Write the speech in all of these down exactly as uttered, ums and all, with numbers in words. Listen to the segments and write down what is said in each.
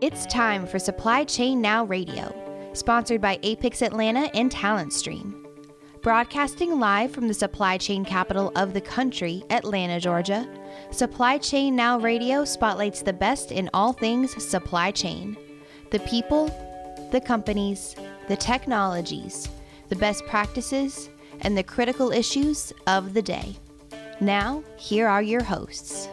It's time for Supply Chain Now Radio, sponsored by Apex Atlanta and Talent Stream. Broadcasting live from the supply chain capital of the country, Atlanta, Georgia, Supply Chain Now Radio spotlights the best in all things supply chain. The people, the companies, the technologies, the best practices, and the critical issues of the day. Now, here are your hosts.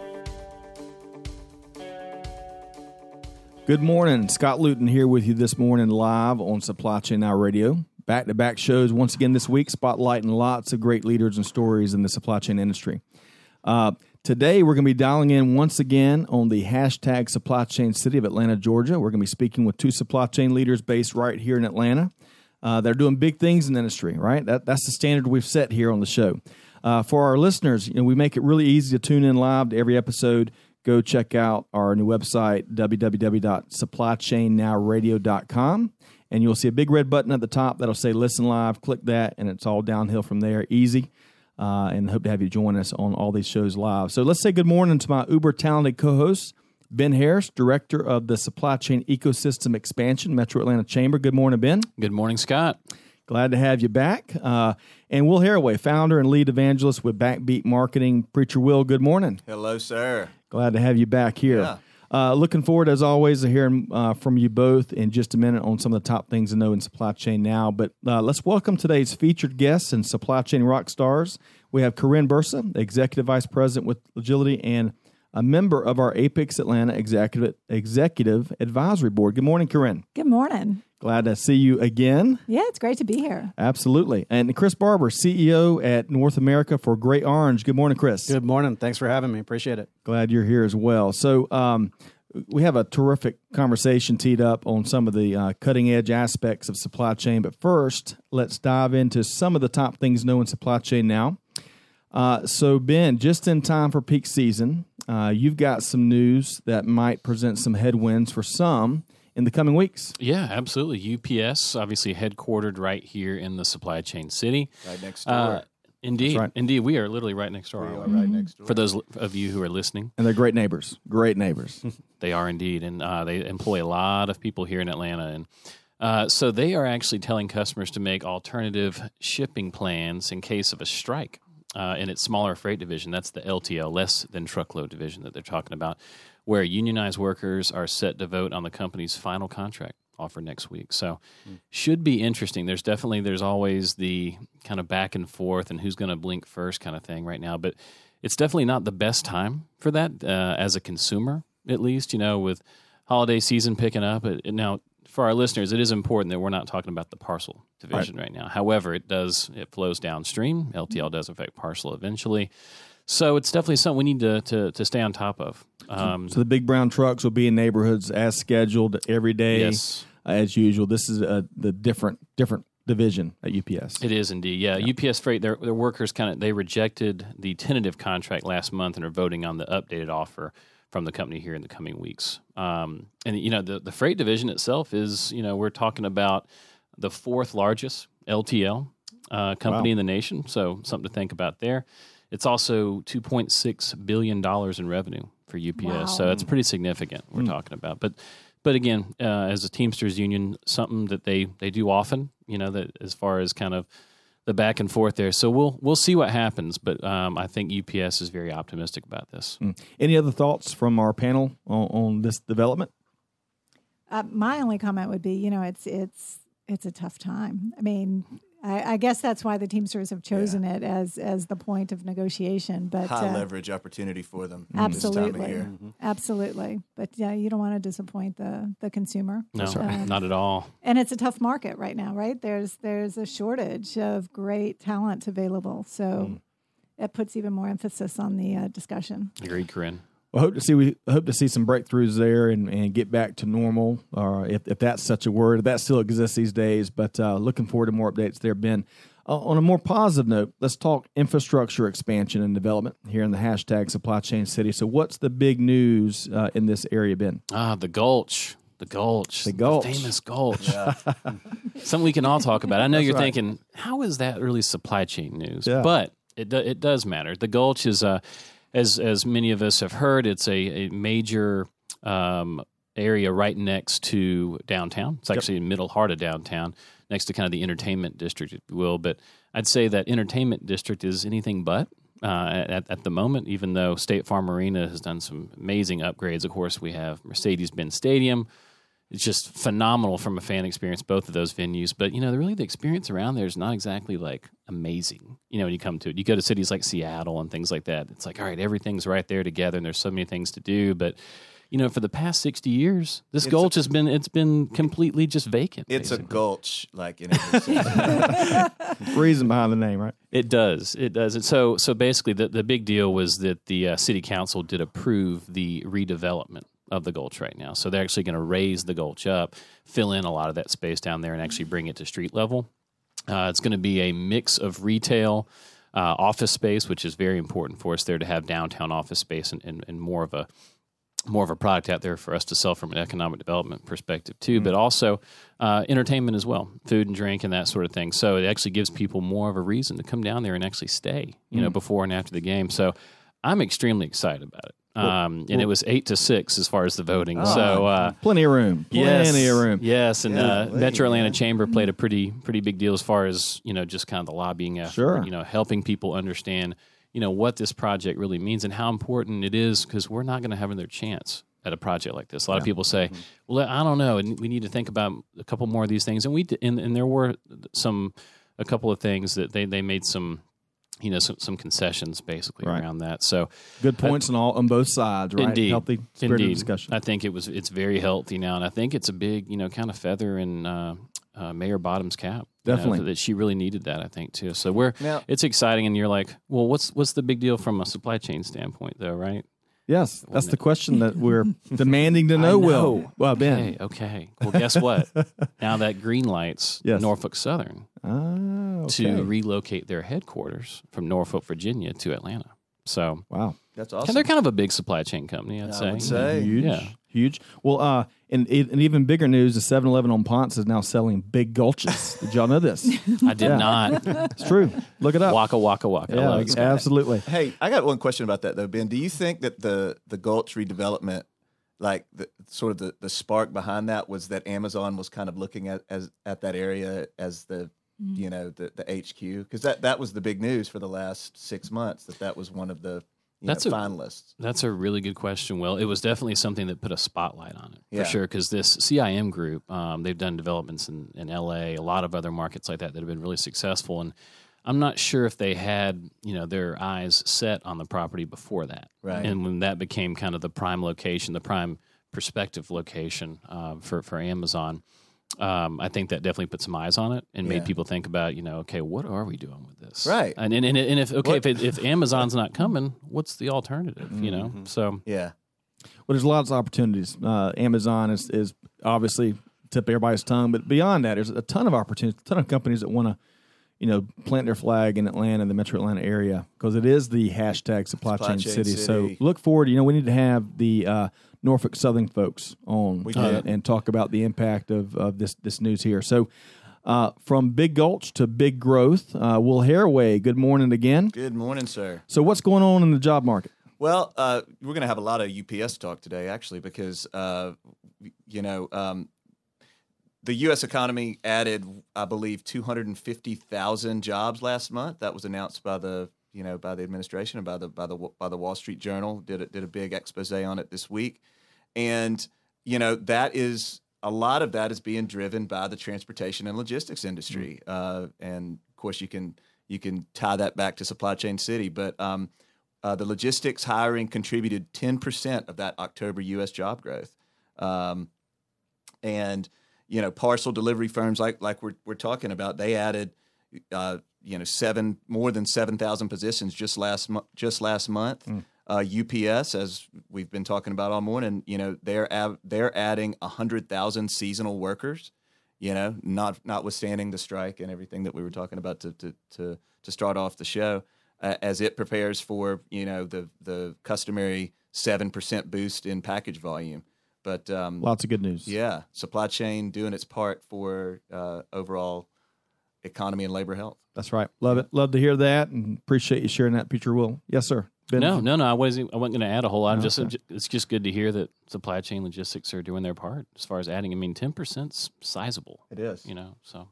Good morning. Scott Luton here with you this morning live on Supply Chain Now Radio. Back-to-back shows once again this week, spotlighting lots of great leaders and stories in the supply chain industry. Uh, today, we're going to be dialing in once again on the hashtag Supply Chain City of Atlanta, Georgia. We're going to be speaking with two supply chain leaders based right here in Atlanta. Uh, they're doing big things in the industry, right? That, that's the standard we've set here on the show. Uh, for our listeners, you know, we make it really easy to tune in live to every episode. Go check out our new website, w w w dot supply chain now radio dot com, and you'll see a big red button at the top that'll say Listen Live. Click that, and it's all downhill from there, easy, uh, and hope to have you join us on all these shows live. So let's say good morning to my uber-talented co-host, Ben Harris, Director of the Supply Chain Ecosystem Expansion, Metro Atlanta Chamber. Good morning, Ben. Good morning, Scott. Glad to have you back. Uh, and Will Haraway, founder and lead evangelist with Backbeat Marketing. Preacher Will, good morning. Hello, sir. Glad to have you back here. Yeah. Uh, looking forward, as always, to hearing uh, from you both in just a minute on some of the top things to know in supply chain now. But uh, let's welcome today's featured guests and supply chain rock stars. We have Corinne Bursa, Executive Vice President with Agility and a member of our Apex Atlanta Executive Executive Advisory Board. Good morning, Corinne. Good morning. Glad to see you again. Yeah, it's great to be here. Absolutely. And Chris Barber, C E O at North America for Great Orange. Good morning, Chris. Good morning. Thanks for having me. Appreciate it. Glad you're here as well. So um, we have a terrific conversation teed up on some of the uh, cutting-edge aspects of supply chain. But first, let's dive into some of the top things known in supply chain now. Uh, so, Ben, just in time for peak season, uh, you've got some news that might present some headwinds for some in the coming weeks. Yeah, absolutely. U P S, obviously headquartered right here in the supply chain city. Right next door. Uh, indeed. right. Indeed. We are literally right next door. we are aren't we? right next door. For those of you who are listening. And they're great neighbors. Great neighbors. They are indeed. And uh, they employ a lot of people here in Atlanta. And uh, so they are actually telling customers to make alternative shipping plans in case of a strike uh, in its smaller freight division. That's the L T L, less than truckload division that they're talking about, where unionized workers are set to vote on the company's final contract offer next week. So mm. should be interesting. There's definitely, there's always the kind of back and forth and who's going to blink first kind of thing right now. But it's definitely not the best time for that uh, as a consumer, at least, you know, with holiday season picking up. It, it, now, for our listeners, it is important that we're not talking about the parcel division right, right now. However, it does, it flows downstream. L T L does affect parcel eventually. So it's definitely something we need to to, to stay on top of. Um, so the big brown trucks will be in neighborhoods as scheduled every day, yes. uh, as usual. This is a, the different different division at U P S. It is indeed, yeah. yeah. U P S Freight, their, their workers kind of they rejected the tentative contract last month and are voting on the updated offer from the company here in the coming weeks. Um, and you know the the freight division itself is, you know, we're talking about the fourth largest L T L uh, company wow. in the nation. So something to think about there. It's also two point six billion dollars in revenue for U P S, wow. so it's pretty significant we're mm. talking about. But but again, uh, as a Teamsters union, something that they, they do often, you know, that as far as kind of the back and forth there. So we'll we'll see what happens, but um, I think U P S is very optimistic about this. Mm. Any other thoughts from our panel on, on this development? Uh, my only comment would be, you know, it's it's it's a tough time. I mean, I, I guess that's why the Teamsters have chosen yeah. it as as the point of negotiation. But high uh, leverage opportunity for them. Absolutely, this time of year. Mm-hmm. absolutely. But yeah, you don't want to disappoint the the consumer. No, uh, not at all. And it's a tough market right now, right? There's there's a shortage of great talent available, so mm. it puts even more emphasis on the uh, discussion. Agreed, Corinne. Well, hope to see we hope to see some breakthroughs there and, and get back to normal, or if, if that's such a word, if that still exists these days. But uh, looking forward to more updates there, Ben. Uh, on a more positive note, let's talk infrastructure expansion and development here in the hashtag Supply Chain City. So, what's the big news uh, in this area, Ben? Ah, the Gulch, the Gulch, the Gulch, the famous Gulch. Yeah. Something we can all talk about. I know That's you're right. thinking, how is that really supply chain news? Yeah. But it do, it does matter. The Gulch is a As as many of us have heard, it's a, a major um, area right next to downtown. It's actually in the middle heart of downtown, next to kind of the entertainment district, if you will. But I'd say that entertainment district is anything but uh, at, at the moment, even though State Farm Arena has done some amazing upgrades. Of course, we have Mercedes-Benz Stadium. It's just phenomenal from a fan experience, both of those venues. But, you know, really the experience around there is not exactly, like, amazing. You know, when you come to it, you go to cities like Seattle and things like that. It's like, all right, everything's right there together, and there's so many things to do. But, you know, for the past sixty years, this It's gulch a- has been, it's been completely just vacant. It's basically. a gulch, like in every sense. Reason behind the name, right? It does. It does. And so, so basically, the, the big deal was that the uh, city council did approve the redevelopment of the gulch right now. So they're actually going to raise the gulch up, fill in a lot of that space down there, and actually bring it to street level. Uh, it's going to be a mix of retail, uh, office space, which is very important for us there to have downtown office space and, and, and more of a more of a product out there for us to sell from an economic development perspective too, mm-hmm. but also uh, entertainment as well, food and drink and that sort of thing. So it actually gives people more of a reason to come down there and actually stay, you mm-hmm. know, before and after the game. So I'm extremely excited about it. Um, and well, it was eight to six as far as the voting. Oh, so uh, plenty of room, plenty yes, of room. Yes, and yeah, uh, wait, Metro Atlanta man. Chamber played a pretty pretty big deal as far as, you know, just kind of the lobbying effort. Sure. You know, helping people understand, you know, what this project really means and how important it is, because we're not going to have another chance at a project like this. A lot yeah. of people say, mm-hmm. "Well, I don't know, and we need to think about a couple more of these things." And we did, and, and there were some a couple of things that they they made some. You know, some, some concessions basically right. around that. So good points uh, on all on both sides, right? Indeed, healthy spirited indeed. discussion. I think it was it's very healthy now, and I think it's a big, you know, kind of feather in uh, uh, Mayor Bottom's cap. Definitely, you know, that she really needed that. I think too. So we're now, it's exciting, and you're like, well, what's what's the big deal from a supply chain standpoint, though, right? Yes, that's the question that we're demanding to know. I know. Will well, Ben. Okay, okay. Well, guess what? Now that green lights yes. Norfolk Southern ah, okay. to relocate their headquarters from Norfolk, Virginia, to Atlanta. So wow, that's awesome. And they're kind of a big supply chain company, I'd I say. would say. huge, Yeah. huge. Well, uh, and, and even bigger news: the seven eleven on Ponce is now selling big gulches. Did y'all know this? I did Yeah. not. It's true. Look it up. Waka waka waka. I Yeah, love it. absolutely. Hey, I got one question about that though, Ben. Do you think that the the gulch redevelopment, like the sort of the, the spark behind that, was that Amazon was kind of looking at as at that area as the you know the the H Q? Because that that was the big news for the last six months. That that was one of the you That's know, a- finalists. That's a really good question. Well, it was definitely something that put a spotlight on it, Yeah. for sure, because this C I M group, um, they've done developments in, in L A, a lot of other markets like that that have been really successful. And I'm not sure if they had, you know, their eyes set on the property before that. Right. And when that became kind of the prime location, the prime prospective location uh, for, for Amazon, um, I think that definitely put some eyes on it and Yeah. made people think about, you know, okay, what are we doing with this? Right. And and, and, and if okay, What- if, it, if Amazon's not coming, what's the alternative? You know, Mm-hmm. so Yeah. Well, there's lots of opportunities. Uh, Amazon is, is obviously tip of everybody's tongue, but beyond that, there's a ton of opportunities, a ton of companies that want to, you know, plant their flag in Atlanta, the Metro Atlanta area, because it is the hashtag supply, Supply chain, chain city. city. So look forward. You know, we need to have the uh, Norfolk Southern folks on We uh, do. and talk about the impact of, of this this news here. So uh, from big gulch to big growth, uh, Will Haraway, good morning again. Good morning, sir. So what's going on in the job market? Well, uh, we're going to have a lot of U P S talk today, actually, because uh, you know um, the U S economy added, I believe, two hundred fifty thousand jobs last month. That was announced by the you know by the administration and by the by the by the Wall Street Journal. Did a, did a big expose on it this week, and you know that is a lot of that is being driven by the transportation and logistics industry, uh, and of course you can you can tie that back to Supply Chain City, but. Um, Uh, the logistics hiring contributed ten percent of that October U S job growth. Um, and, you know, parcel delivery firms like like we're we're talking about, they added, uh, you know, seven more than seven thousand positions just last mo- just last month. Mm. Uh, U P S, as we've been talking about all morning, you know, they're ab- they're adding one hundred thousand seasonal workers, you know, not notwithstanding the strike and everything that we were talking about to to to, to start off the show. Uh, as it prepares for, you know, the the customary seven percent boost in package volume. But um, Lots of good news. yeah, supply chain doing its part for uh, overall economy and labor health. That's right. Love it. Love to hear that, and appreciate you sharing that picture, Will. Yes, sir. Ben? No, no, no. I wasn't. I wasn't going to add a whole lot. I'm Oh, just. okay. It's just good to hear that supply chain logistics are doing their part as far as adding. I mean, ten percent's sizable. It is. You know, so.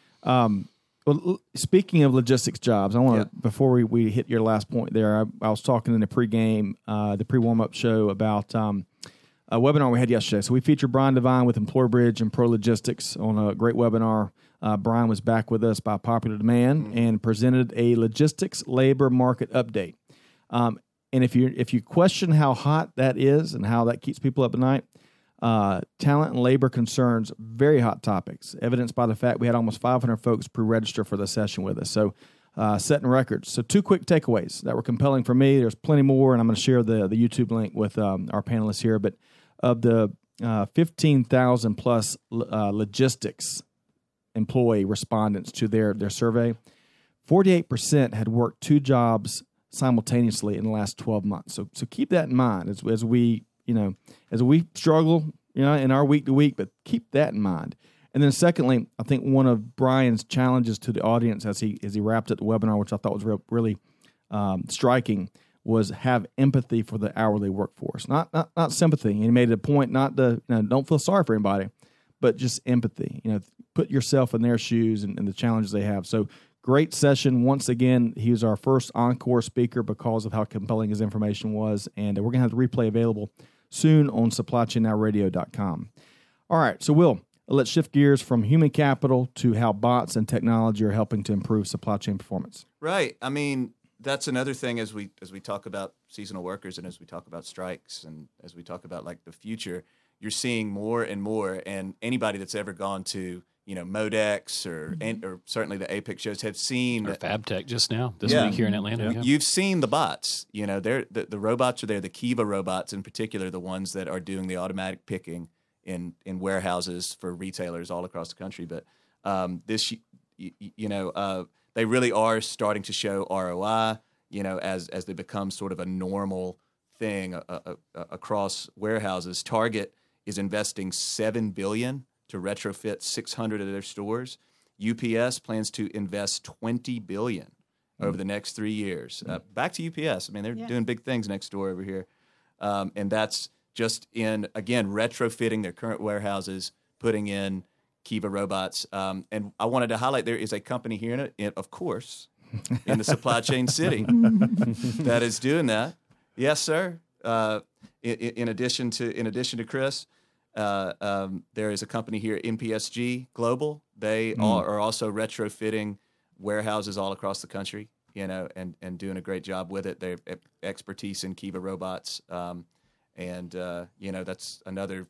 Um, well, l- speaking of logistics jobs, I want to Yeah. before we, we hit your last point there. I, I was talking in the pregame, uh, the pre warm up show about um, a webinar we had yesterday. So we featured Brian Devine with Employer Bridge and Pro Logistics on a great webinar. Uh, Brian was back with us by popular demand mm-hmm. and presented a logistics labor market update. Um, and if you if you question how hot that is and how that keeps people up at night, uh, talent and labor concerns, very hot topics, evidenced by the fact we had almost five hundred folks pre-register for the session with us. So uh, setting records. So two quick takeaways that were compelling for me. There's plenty more, and I'm going to share the, the YouTube link with um, our panelists here. But of the uh, fifteen thousand plus uh, logistics employee respondents to their, their survey, forty-eight percent had worked two jobs simultaneously in the last twelve months. So so keep that in mind as as we, you know, as we struggle, you know, in our week to week, but keep that in mind. And then secondly, I think one of Brian's challenges to the audience as he as he wrapped up the webinar, which I thought was re- really um, striking, was have empathy for the hourly workforce. Not not not sympathy. And he made it a point not to, you know, don't feel sorry for anybody, but just empathy. You know, put yourself in their shoes and, and the challenges they have. So great session. Once again, he was our first encore speaker because of how compelling his information was. And we're going to have the replay available soon on supply chain now radio dot com. All right. So, Will, let's shift gears from human capital to how bots and technology are helping to improve supply chain performance. Right. I mean, that's another thing as we as we talk about seasonal workers and as we talk about strikes and as we talk about like the future, you're seeing more and more. And anybody that's ever gone to, you know, Modex or and, or certainly the APIC shows have seen Or FabTech just now this Yeah. week here in Atlanta. You- Yeah. You've seen the bots. You know, they're the, the robots are there. The Kiva robots in particular, the ones that are doing the automatic picking in in warehouses for retailers all across the country. But um, this, you, you know, uh, they really are starting to show R O I. You know, as as they become sort of a normal thing uh, uh, uh, across warehouses. Target is investing seven billion dollars to retrofit six hundred of their stores. U P S plans to invest twenty billion dollars over the next three years. Uh, back to U P S. I mean, they're Yeah. doing big things next door over here. Um, and that's just in, again, retrofitting their current warehouses, putting in Kiva robots. Um, and I wanted to highlight there is a company here, in, it, in of course, in the supply chain city that is doing that. Yes, sir. Uh, in, in addition to in addition to Chris, uh, um, there is a company here, M P S G Global. They Mm. are, are also retrofitting warehouses all across the country, you know, and, and doing a great job with it. They have expertise in Kiva robots, um, and uh, you know that's another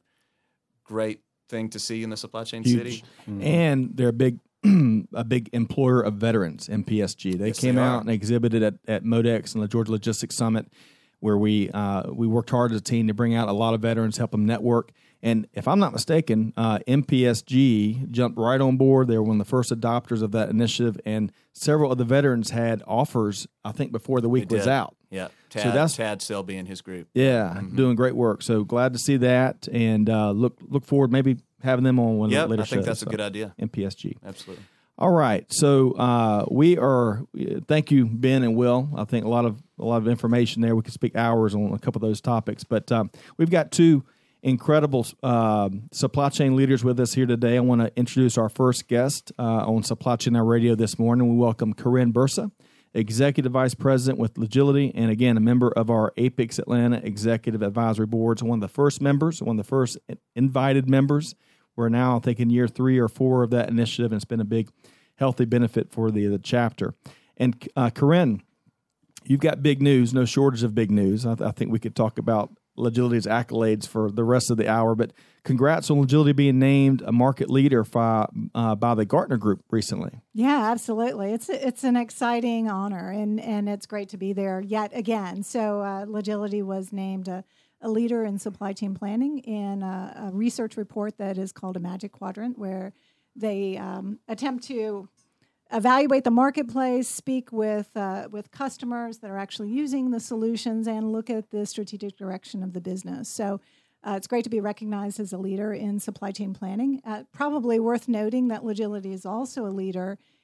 great thing to see in the supply chain Huge. city. And they're a big a big employer of veterans, M P S G. They Yes, came they out are. and exhibited at, at Modex and the Georgia Logistics Summit, where we uh, we worked hard as a team to bring out a lot of veterans, help them network. And if I'm not mistaken, uh, M P S G jumped right on board. They were one of the first adopters of that initiative, and several of the veterans had offers, I think, before the week They was did. out. Yeah, So Tad, that's- Tad Selby and his group. Yeah, doing great work. So glad to see that, and uh, look look forward maybe having them on one Yep, of the later I think shows. that's a So, good idea. M P S G. Absolutely. All right, so uh, we are. Thank you, Ben and Will. I think a lot of a lot of information there. We could speak hours on a couple of those topics, but um, we've got two incredible uh, supply chain leaders with us here today. I want to introduce our first guest uh, on Supply Chain Now Radio this morning. We welcome Corinne Bursa, Executive Vice President with Logility, and again, a member of our APIX Atlanta Executive Advisory Board. So one of the first members, one of the first invited members. We're now, I think, in year three or four of that initiative, and it's been a big, healthy benefit for the, the chapter. And uh, Corinne, you've got big news, no shortage of big news. I, th- I think we could talk about Logility's accolades for the rest of the hour, but congrats on Logility being named a market leader by, uh, by the Gartner Group recently. Yeah, absolutely. It's it's an exciting honor, and, and it's great to be there yet again. So uh, Logility was named a, a leader in supply chain planning in a, a research report that is called a Magic Quadrant, where they um, attempt to evaluate the marketplace, speak with uh, with customers that are actually using the solutions, and look at the strategic direction of the business. So uh, it's great to be recognized as a leader in supply chain planning. Uh, probably worth noting that Logility is also a leader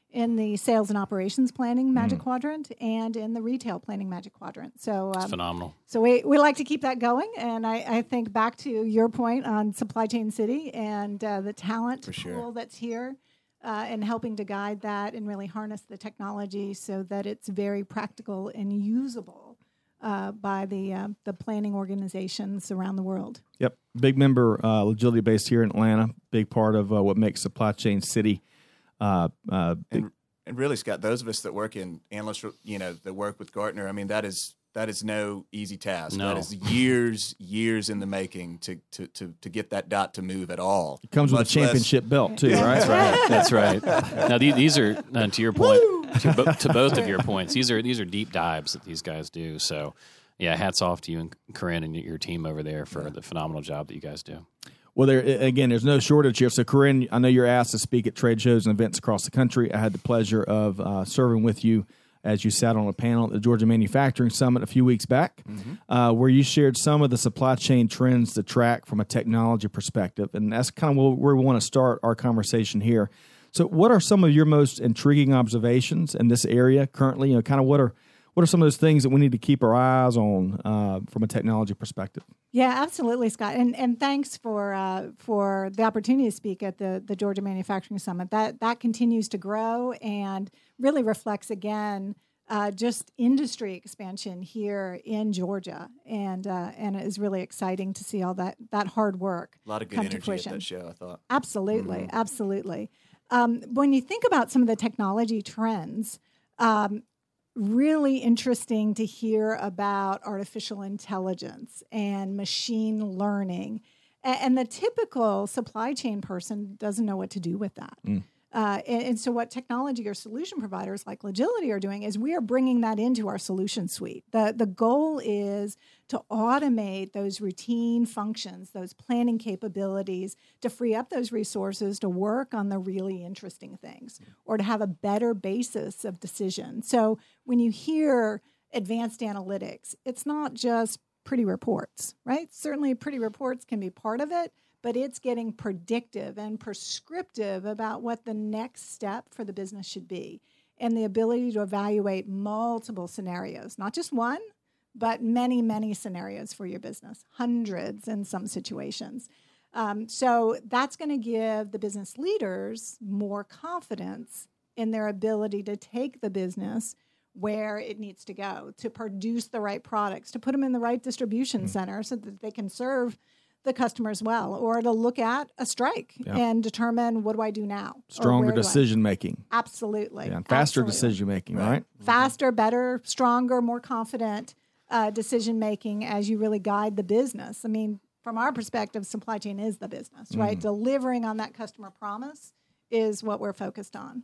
in the sales and operations planning Magic mm. Quadrant and in the retail planning Magic Quadrant. So um, it's phenomenal. So we, we like to keep that going. And I, I think back to your point on Supply Chain City and uh, the talent For pool sure. that's here uh, and helping to guide that and really harness the technology so that it's very practical and usable uh, by the uh, the planning organizations around the world. Yep. Big member, uh, Logility based here in Atlanta. Big part of uh, what makes Supply Chain City. Uh, uh, and, and really, Scott, those of us that work in analysts, you know, that work with Gartner, I mean, that is that is no easy task. No. That is years, years in the making to to to, to get that dot to move at all. It comes with a championship less, belt too, right? That's right. That's right. Now these, these are uh, to your point, to, bo- to both of your points. These are these are deep dives that these guys do. So, yeah, hats off to you and Corinne and your team over there for yeah. the phenomenal job that you guys do. Well, there again, there's no shortage here. So, Corinne, I know you're asked to speak at trade shows and events across the country. I had the pleasure of uh, serving with you as you sat on a panel at the Georgia Manufacturing Summit a few weeks back, mm-hmm. uh, where you shared some of the supply chain trends to track from a technology perspective. And that's kind of where we want to start our conversation here. So, what are some of your most intriguing observations in this area currently? You know, kind of what are What are some of those things that we need to keep our eyes on uh, from a technology perspective? Yeah, absolutely, Scott. And and thanks for uh, for the opportunity to speak at the, the Georgia Manufacturing Summit. That that continues to grow and really reflects, again, uh, just industry expansion here in Georgia. And uh, and it is really exciting to see all that, that hard work A lot of good come energy to fruition. at that show, I thought. Absolutely, Mm-hmm. absolutely. Um, when you think about some of the technology trends, um, really interesting to hear about artificial intelligence and machine learning. And, and the typical supply chain person doesn't know what to do with that. Mm. Uh, and, and so what technology or solution providers like Logility are doing is we are bringing that into our solution suite. The, the goal is to automate those routine functions, those planning capabilities, to free up those resources to work on the really interesting things or to have a better basis of decision. So when you hear advanced analytics, it's not just pretty reports, right? Certainly pretty reports can be part of it, but it's getting predictive and prescriptive about what the next step for the business should be and the ability to evaluate multiple scenarios, not just one, but many, many scenarios for your business, hundreds in some situations. Um, so that's going to give the business leaders more confidence in their ability to take the business where it needs to go, to produce the right products, to put them in the right distribution mm-hmm. center so that they can serve the customers well, or to look at a strike yeah. and determine, what do I do now? Stronger decision making. Absolutely. Yeah, and faster Absolutely. decision making, right? right? Faster, better, stronger, more confident uh, decision making as you really guide the business. I mean, from our perspective, supply chain is the business, mm. right? Delivering on that customer promise is what we're focused on.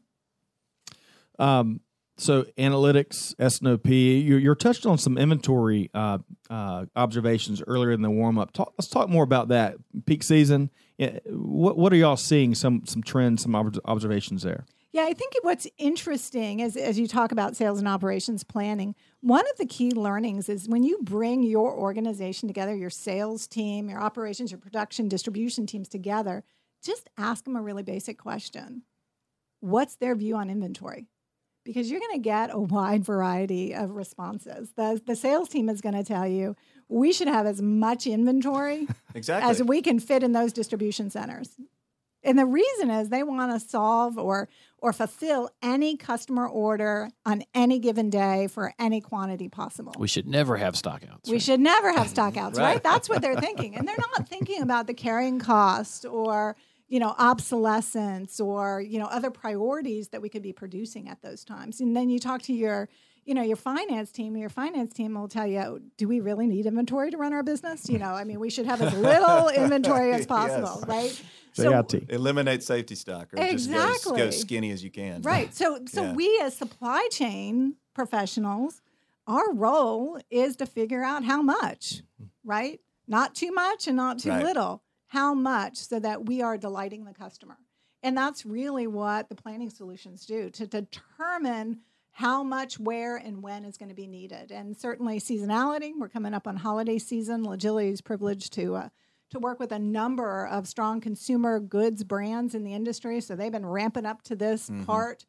Um, so analytics, S and O P, you're, you're touched on some inventory uh, uh, observations earlier in the warm-up. Talk, let's talk more about that. Peak season, what, what are y'all seeing, some some trends, some ob- observations there? Yeah, I think what's interesting is, as you talk about sales and operations planning, one of the key learnings is when you bring your organization together, your sales team, your operations, your production, distribution teams together, just ask them a really basic question. What's their view on inventory? Because you're going to get a wide variety of responses. The, the sales team is going to tell you, we should have as much inventory exactly. as we can fit in those distribution centers. And the reason is they want to solve or or fulfill any customer order on any given day for any quantity possible. We should never have stockouts. We right? should never have stockouts, right. right? That's what they're thinking. And they're not thinking about the carrying cost or, you know, obsolescence or, you know, other priorities that we could be producing at those times. And then you talk to your, you know, your finance team, and your finance team will tell you, do we really need inventory to run our business? You know, I mean, we should have as little inventory as possible, yes. right? So eliminate safety stock or exactly. just go, go skinny as you can. Right. So so yeah. we as supply chain professionals, our role is to figure out how much, right? Not too much and not too right. little. How much so that we are delighting the customer. And that's really what the planning solutions do, to determine how much, where, and when is going to be needed. And certainly seasonality. We're coming up on holiday season. Logility is privileged to uh, to work with a number of strong consumer goods brands in the industry. So they've been ramping up to this mm-hmm. part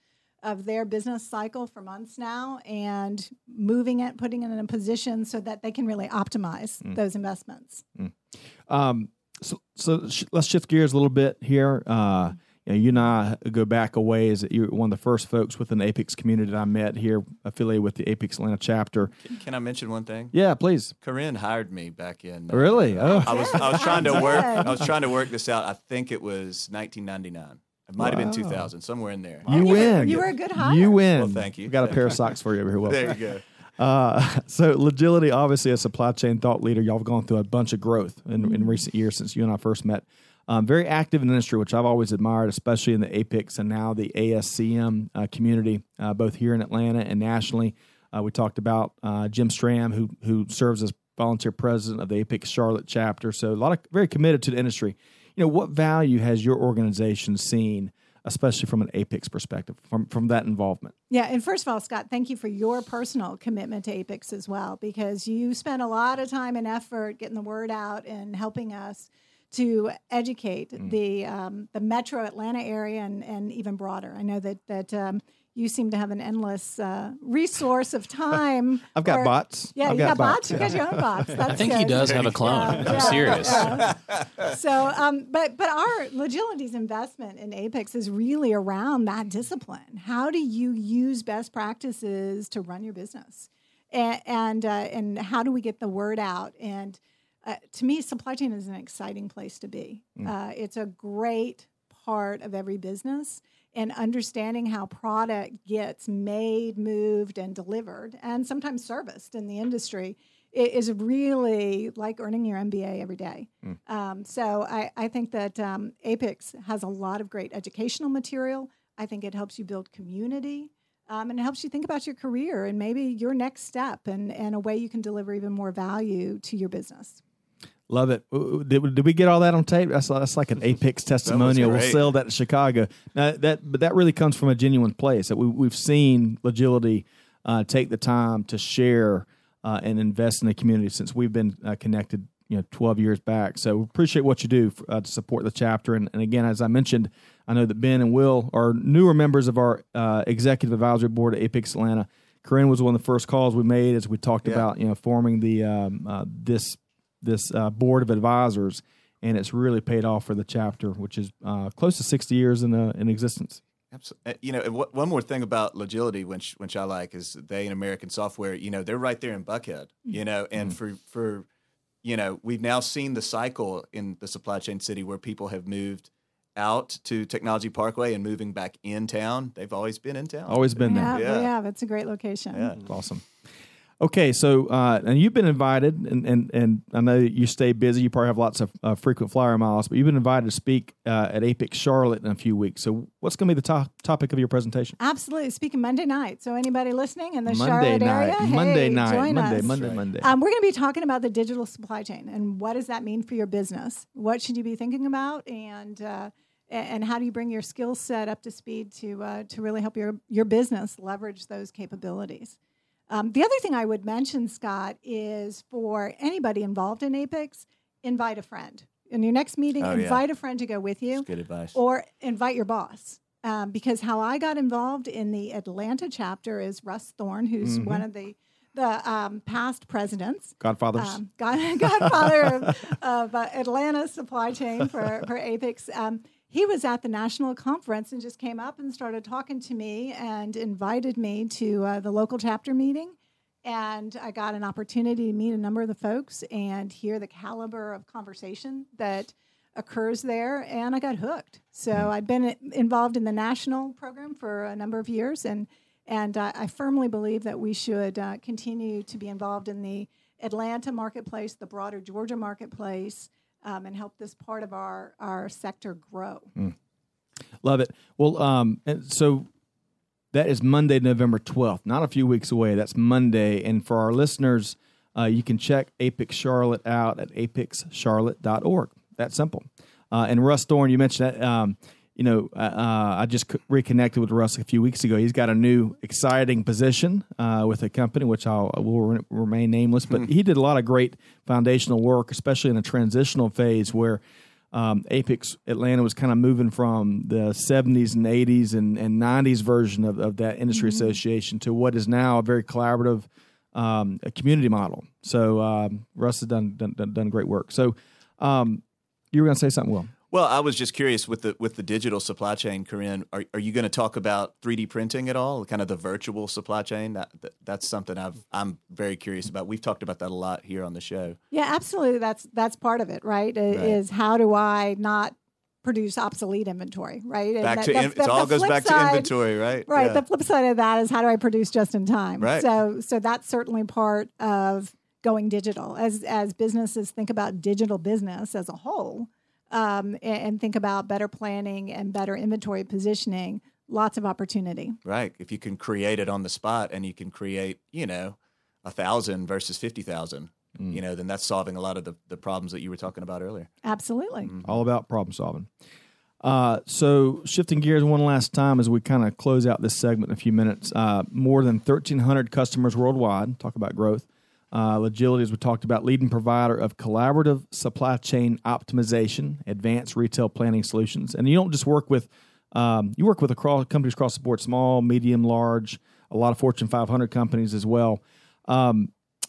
of their business cycle for months now and moving it, putting it in a position so that they can really optimize mm. those investments. Mm. Um, so so sh- let's shift gears a little bit here. Uh, you know, you and I go back a ways. You're one of the first folks within the Apex community that I met here, affiliated with the Apex Atlanta chapter. Can, can I mention one thing? Yeah, please. Corinne hired me back in. Uh, really? Oh, I was I was trying to work. I was trying to work this out. I think it was nineteen ninety-nine. It might wow. have been two thousand, somewhere in there. You you win. Were, you were a good hire. You win. Well, thank you. We got a pair of socks for you over here. Well, there you go. Uh, so Logility, obviously a supply chain thought leader. Y'all have gone through a bunch of growth in, mm-hmm. in recent years since you and I first met. Um, very active in the industry, which I've always admired, especially in the Apex and now the A S C M uh, community, uh, both here in Atlanta and nationally. Uh, we talked about uh, Jim Stram, who who serves as volunteer president of the Apex Charlotte chapter. So a lot of very committed to the industry. You know, what value has your organization seen, especially from an Apex perspective, from from that involvement? Yeah, and first of all, Scott, thank you for your personal commitment to Apex as well, because you spent a lot of time and effort getting the word out and helping us to educate mm. the um, the metro Atlanta area and, and even broader. I know that that um, you seem to have an endless uh, resource of time. I've got or, bots. Yeah, I've you got, got bots. You got your own bots. That's I think good. he does have a clone. Yeah, I'm yeah, serious. Yeah. So, um, but but our Logility's investment in Apex is really around that discipline. How do you use best practices to run your business, and and, uh, and how do we get the word out? And Uh, to me, supply chain is an exciting place to be. Mm. Uh, it's a great part of every business, and understanding how product gets made, moved, and delivered, and sometimes serviced in the industry is really like earning your M B A every day. Mm. Um, so I, I think that um, Apex has a lot of great educational material. I think it helps you build community. Um, and it helps you think about your career and maybe your next step and, and a way you can deliver even more value to your business. Love it. Did, did we get all that on tape? That's, that's like an Apex testimonial. We'll sell that in Chicago. Now, that, but that really comes from a genuine place. That we, we've seen Logility uh, take the time to share uh, and invest in the community since we've been uh, connected, you know, twelve years back. So we appreciate what you do for, uh, to support the chapter. And, and again, as I mentioned, I know that Ben and Will are newer members of our uh, executive advisory board at Apex Atlanta. Corinne was one of the first calls we made as we talked yeah. about, you know, forming the um, uh, this. this uh, board of advisors, and it's really paid off for the chapter, which is uh, close to sixty years in uh, in existence. Absolutely. You know, w- one more thing about Logility, which which I like, is they and American Software. You know, they're right there in Buckhead. You know, and mm-hmm. for for you know, we've now seen the cycle in the supply chain city where people have moved out to Technology Parkway and moving back in town. They've always been in town. Always been yeah, there. Yeah, yeah, it's a great location. Yeah, it's awesome. Okay, so uh, and you've been invited, and, and, and I know you stay busy. You probably have lots of uh, frequent flyer miles, but you've been invited to speak uh, at Apex Charlotte in a few weeks. So what's going to be the to- topic of your presentation? Absolutely. Speaking Monday night. So anybody listening in the Monday Charlotte night. area, Monday hey, night. join Monday, us. Monday, right. Monday. Um, we're going to be talking about the digital supply chain and what does that mean for your business? What should you be thinking about, and uh, and how do you bring your skill set up to speed to uh, to really help your your business leverage those capabilities? Um, the other thing I would mention, Scott, is for anybody involved in Apex, invite a friend. In your next meeting, oh, invite yeah. a friend to go with you. That's good advice. Or invite your boss. Um, because how I got involved in the Atlanta chapter is Russ Thorne, who's mm-hmm. one of the the um, past presidents. Godfathers. Um, God, Godfather of, of uh, Atlanta supply chain for, for Apex. Um, He was at the national conference and just came up and started talking to me and invited me to uh, the local chapter meeting. And I got an opportunity to meet a number of the folks and hear the caliber of conversation that occurs there. And I got hooked. So I'd been involved in the national program for a number of years. And, and uh, I firmly believe that we should uh, continue to be involved in the Atlanta marketplace, the broader Georgia marketplace, Um, and help this part of our, our sector grow. Mm. Love it. Well, um, and so that is Monday, November twelfth, not a few weeks away. That's Monday. And for our listeners, uh, you can check Apex Charlotte out at apex charlotte dot org. That's simple. Uh, and Russ Thorne, you mentioned that. Um, you know, uh, I just reconnected with Russ a few weeks ago. He's got a new exciting position uh, with a company, which I'll, I will re- remain nameless. But he did a lot of great foundational work, especially in a transitional phase where um, Apex Atlanta was kind of moving from the seventies and eighties and, and nineties version of, of that industry mm-hmm. association to what is now a very collaborative um, a community model. So um, Russ has done, done, done great work. So um, you were going to say something, Will? Well, I was just curious with the with the digital supply chain, Corinne, are are you going to talk about three D printing at all? Kind of the virtual supply chain? That, that that's something I've I'm very curious about. We've talked about that a lot here on the show. Yeah, absolutely. That's that's part of it, right? right. Is how do I not produce obsolete inventory, right? Back and to that, in, it all goes back side, to inventory, right? Right. Yeah. The flip side of that is how do I produce just in time? Right. So so that's certainly part of going digital. As as businesses think about digital business as a whole. Um, and, and think about better planning and better inventory positioning, lots of opportunity. Right. If you can create it on the spot and you can create, you know, a thousand versus fifty thousand, mm. you know, then that's solving a lot of the, the problems that you were talking about earlier. Absolutely. Mm-hmm. All about problem solving. Uh, so shifting gears one last time as we kind of close out this segment in a few minutes, uh, more than thirteen hundred customers worldwide, talk about growth. Uh, Logility, as we talked about, leading provider of collaborative supply chain optimization, advanced retail planning solutions. And you don't just work with, um, you work with across, companies across the board, small, medium, large, a lot of Fortune five hundred companies as well. Um,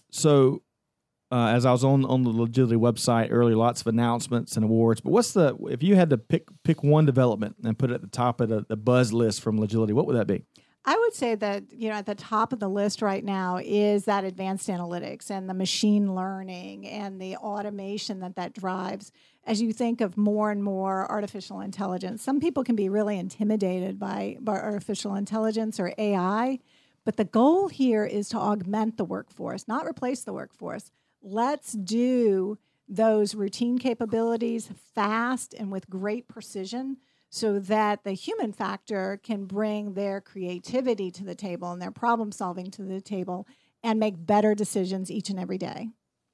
so uh, as I was on, on the Logility website earlier, lots of announcements and awards. But what's the, if you had to pick pick one development and put it at the top of the, the buzz list from Logility, what would that be? I would say that, you know, at the top of the list right now is that advanced analytics and the machine learning and the automation that that drives. As you think of more and more artificial intelligence, some people can be really intimidated by, by artificial intelligence or A I, but the goal here is to augment the workforce, not replace the workforce. Let's do those routine capabilities fast and with great precision, so that the human factor can bring their creativity to the table and their problem solving to the table and make better decisions each and every day.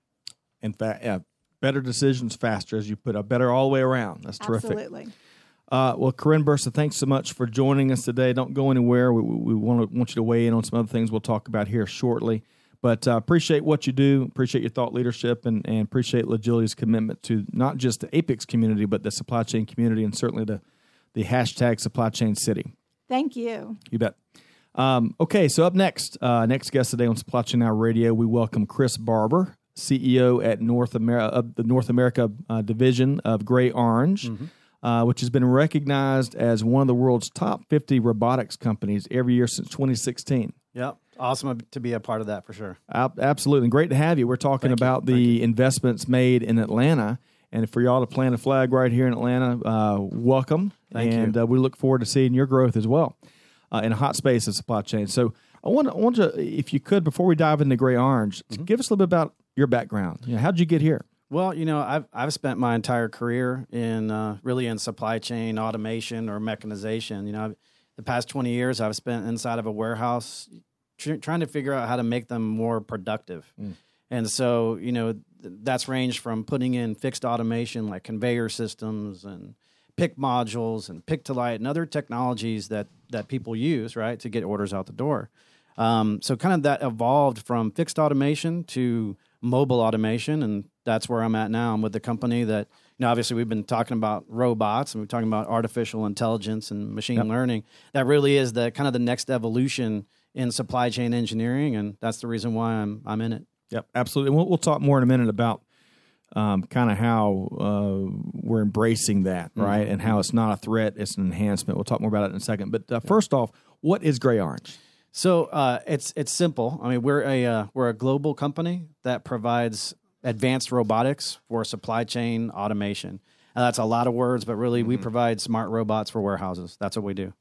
In fact, yeah, better decisions faster, as you put it, better all the way around. That's terrific. Absolutely. Uh, well, Corinne Bursa, thanks so much for joining us today. Don't go anywhere. We, we want, to, want you to weigh in on some other things we'll talk about here shortly. But uh, appreciate what you do, appreciate your thought leadership, and, and appreciate Logility's commitment to not just the Apex community, but the supply chain community and certainly the the hashtag supply chain city. Thank you. You bet. Um, okay, so up next, uh, next guest today on Supply Chain Now Radio, we welcome Chris Barber, C E O at North America of the North America uh, division of Gray Orange, mm-hmm. uh, which has been recognized as one of the world's top fifty robotics companies every year since twenty sixteen. Yep. Awesome to be a part of that for sure. Absolutely. And great to have you. We're talking Thank about you. the investments made in Atlanta. And for y'all to plant a flag right here in Atlanta, uh, welcome. Thank and you. Uh, we look forward to seeing your growth as well uh, in a hot space of supply chain. So I want to, I want to, if you could, before we dive into Gray Orange, mm-hmm. give us a little bit about your background. You know, how did you get here? Well, you know, I've I've spent my entire career in uh, really in supply chain automation or mechanization. You know, I've, the past twenty years I've spent inside of a warehouse tr- trying to figure out how to make them more productive. Mm. And so, you know, th- that's ranged from putting in fixed automation like conveyor systems and pick modules and pick to light and other technologies that, that people use, right, to get orders out the door. Um, so kind of that evolved from fixed automation to mobile automation, and that's where I'm at now. I'm with the company that, you know, obviously we've been talking about robots and we're talking about artificial intelligence and machine yep. learning. That really is the kind of the next evolution in supply chain engineering, and that's the reason why I'm I'm in it. Yep, absolutely. We'll, we'll talk more in a minute about um, kind of how uh, we're embracing that, right, mm-hmm. and how it's not a threat, it's an enhancement. We'll talk more about it in a second. But uh, yep. first off, what is Gray Orange? So uh, it's it's simple. I mean, we're a uh, we're a global company that provides advanced robotics for supply chain automation. And that's a lot of words, but really, mm-hmm. we provide smart robots for warehouses. That's what we do.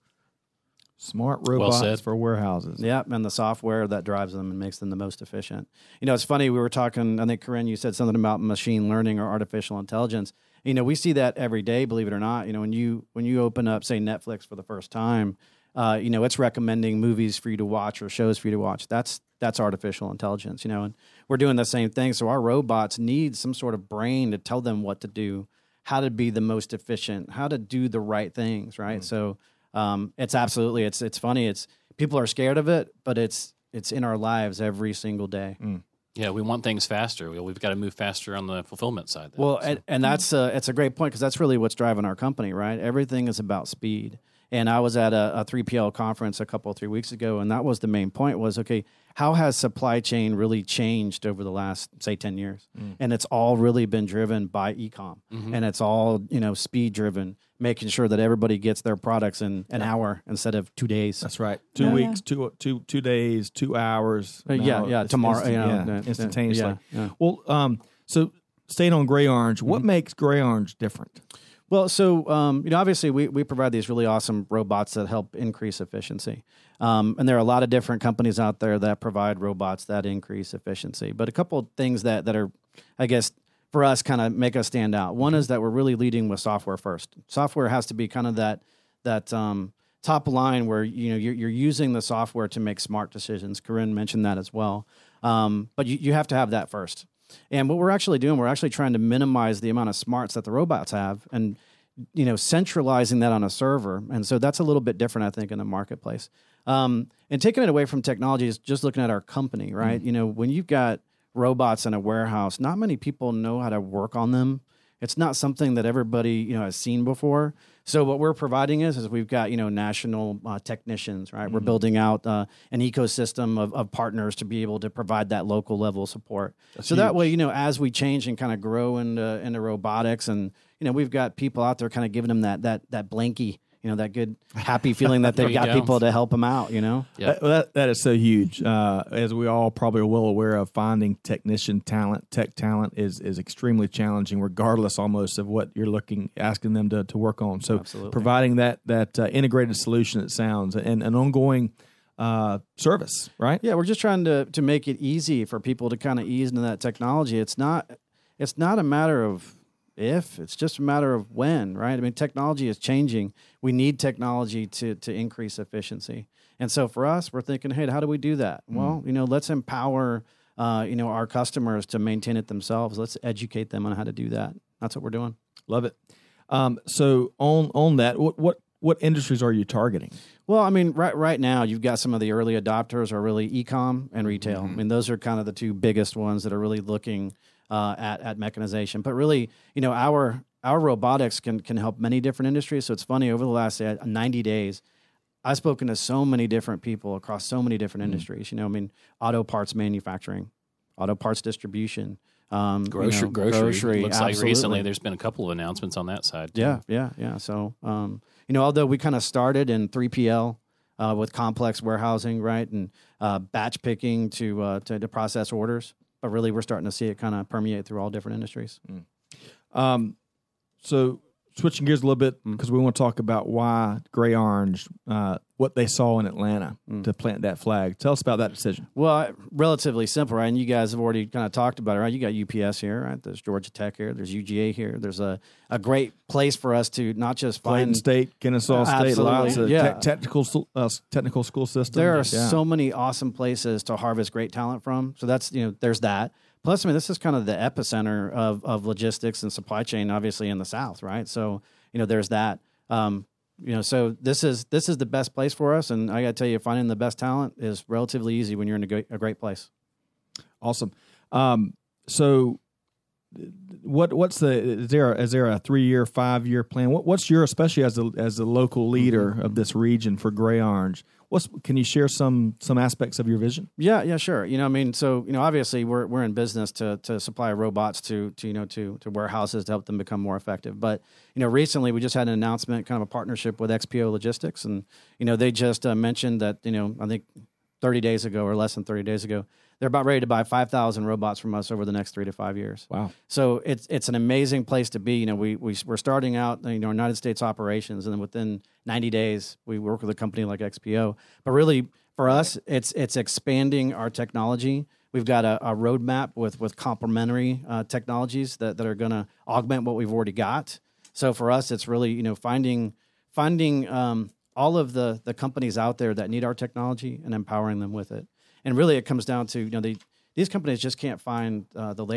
Smart robots well for warehouses. Yeah, and the software that drives them and makes them the most efficient. You know, it's funny, we were talking, I think, Corinne, you said something about machine learning or artificial intelligence. You know, we see that every day, believe it or not. You know, when you when you open up, say, Netflix for the first time, uh, you know, it's recommending movies for you to watch or shows for you to watch. That's that's artificial intelligence, you know, and we're doing the same thing. So our robots need some sort of brain to tell them what to do, how to be the most efficient, how to do the right things, right? Mm. So Um, it's absolutely, it's, it's funny. It's people are scared of it, but it's, it's in our lives every single day. Mm. Yeah, we want things faster. We, we've got to move faster on the fulfillment side. Then, Well, so. and, and that's uh, it's a great point because that's really what's driving our company, right? Everything is about speed. And I was at a, a three P L conference a couple, three weeks ago, and that was the main point was, okay, how has supply chain really changed over the last, say, ten years? Mm. And it's all really been driven by e-com. Mm-hmm. And it's all, you know, speed-driven, making sure that everybody gets their products in an yeah. hour instead of two days. That's right. Two yeah. weeks, two, two, two days, two hours. Uh, yeah, yeah, tomorrow. Instant, you know, yeah, uh, instantaneously. Yeah, yeah. Well, um, so staying on Gray Orange, what mm-hmm. makes Gray Orange different? Well, so, um, you know, obviously we, we provide these really awesome robots that help increase efficiency. Um, and there are a lot of different companies out there that provide robots that increase efficiency. But a couple of things that, that are, I guess, for us kind of make us stand out. One is that we're really leading with software first. Software has to be kind of that that um, top line where, you know, you're, you're using the software to make smart decisions. Corinne mentioned that as well. Um, but you, you have to have that first. And what we're actually doing, we're actually trying to minimize the amount of smarts that the robots have and, you know, centralizing that on a server. And so that's a little bit different, I think, in the marketplace. Um, and taking it away from technology is just looking at our company, right? Mm-hmm. You know, when you've got robots in a warehouse, not many people know how to work on them. It's not something that everybody, you know, has seen before. So what we're providing is, is we've got, you know, national uh, technicians, right? Mm-hmm. We're building out uh, an ecosystem of, of partners to be able to provide that local level support. That's so huge. That way, you know, as we change and kind of grow into, into robotics and, you know, we've got people out there kind of giving them that, that, that blankie, you know, that good, happy feeling that they've got go. people to help them out, you know? Yeah. That, that, that is so huge. Uh, as we all probably are well aware of, finding technician talent, tech talent is is extremely challenging, regardless almost of what you're looking, asking them to, to work on. So Absolutely. providing that that uh, integrated solution, it sounds, and an ongoing uh, service, right? Yeah, we're just trying to to make it easy for people to kind of ease into that technology. It's not it's not a matter of if, it's just a matter of when, right? I mean, technology is changing. We need technology to to increase efficiency. And so for us, we're thinking, hey, how do we do that? Mm. Well, you know, let's empower, uh, you know, our customers to maintain it themselves. Let's educate them on how to do that. That's what we're doing. Love it. Um, so on on that, what what what industries are you targeting? Well, I mean, right right now, you've got some of the early adopters are really e-com and retail. Mm-hmm. I mean, those are kind of the two biggest ones that are really looking Uh, at at mechanization, but really, you know, our our robotics can can help many different industries. So it's funny, over the last uh, ninety days, I've spoken to so many different people across so many different mm-hmm. industries. You know, I mean, auto parts manufacturing, auto parts distribution, um, grocery, you know, grocery. grocery. Looks absolutely. like recently there's been a couple of announcements on that side too. Yeah, yeah, yeah. So, um, you know, although we kind of started in three P L uh, with complex warehousing, right, and uh, batch picking to, uh, to to process orders. But really, we're starting to see it kind of permeate through all different industries. Mm. Um, so switching gears a little bit, because mm. we want to talk about why Gray Orange, uh, what they saw in Atlanta mm. to plant that flag. Tell us about that decision. Well, relatively simple, right? And you guys have already kind of talked about it, right? You got U P S here, right? There's Georgia Tech here. There's U G A here. There's a, a great place for us to not just find Clayton State, Kennesaw State, lots of yeah. te- technical uh, technical school systems. There are yeah. so many awesome places to harvest great talent from. So that's, you know, there's that. Plus, I mean, this is kind of the epicenter of, of logistics and supply chain, obviously in the South, right? So, you know, there's that. Um, you know, so this is this is the best place for us, and I got to tell you, finding the best talent is relatively easy when you're in a great, a great place. Awesome. Um, so, what what's the is there is there a three year, five year plan? What what's your, especially as a as a local leader mm-hmm. of this region for Gray Orange? What's, can you share some some aspects of your vision? Yeah, yeah, sure. You know, I mean, so you know, obviously, we're we're in business to to supply robots to to you know to to warehouses to help them become more effective. But you know, recently we just had an announcement, kind of a partnership with X P O Logistics, and you know, they just uh, mentioned that you know, I think thirty days ago or less than thirty days ago, they're about ready to buy five thousand robots from us over the next three to five years. Wow! So it's it's an amazing place to be. You know, we we we're starting out, you know, United States operations, and then within ninety days, we work with a company like X P O. But really, for us, it's it's expanding our technology. We've got a, a roadmap with with complementary uh, technologies that, that are going to augment what we've already got. So for us, it's really, you know, finding finding um, all of the the companies out there that need our technology and empowering them with it. And really, it comes down to, you know, they, these companies just can't find uh, the labor.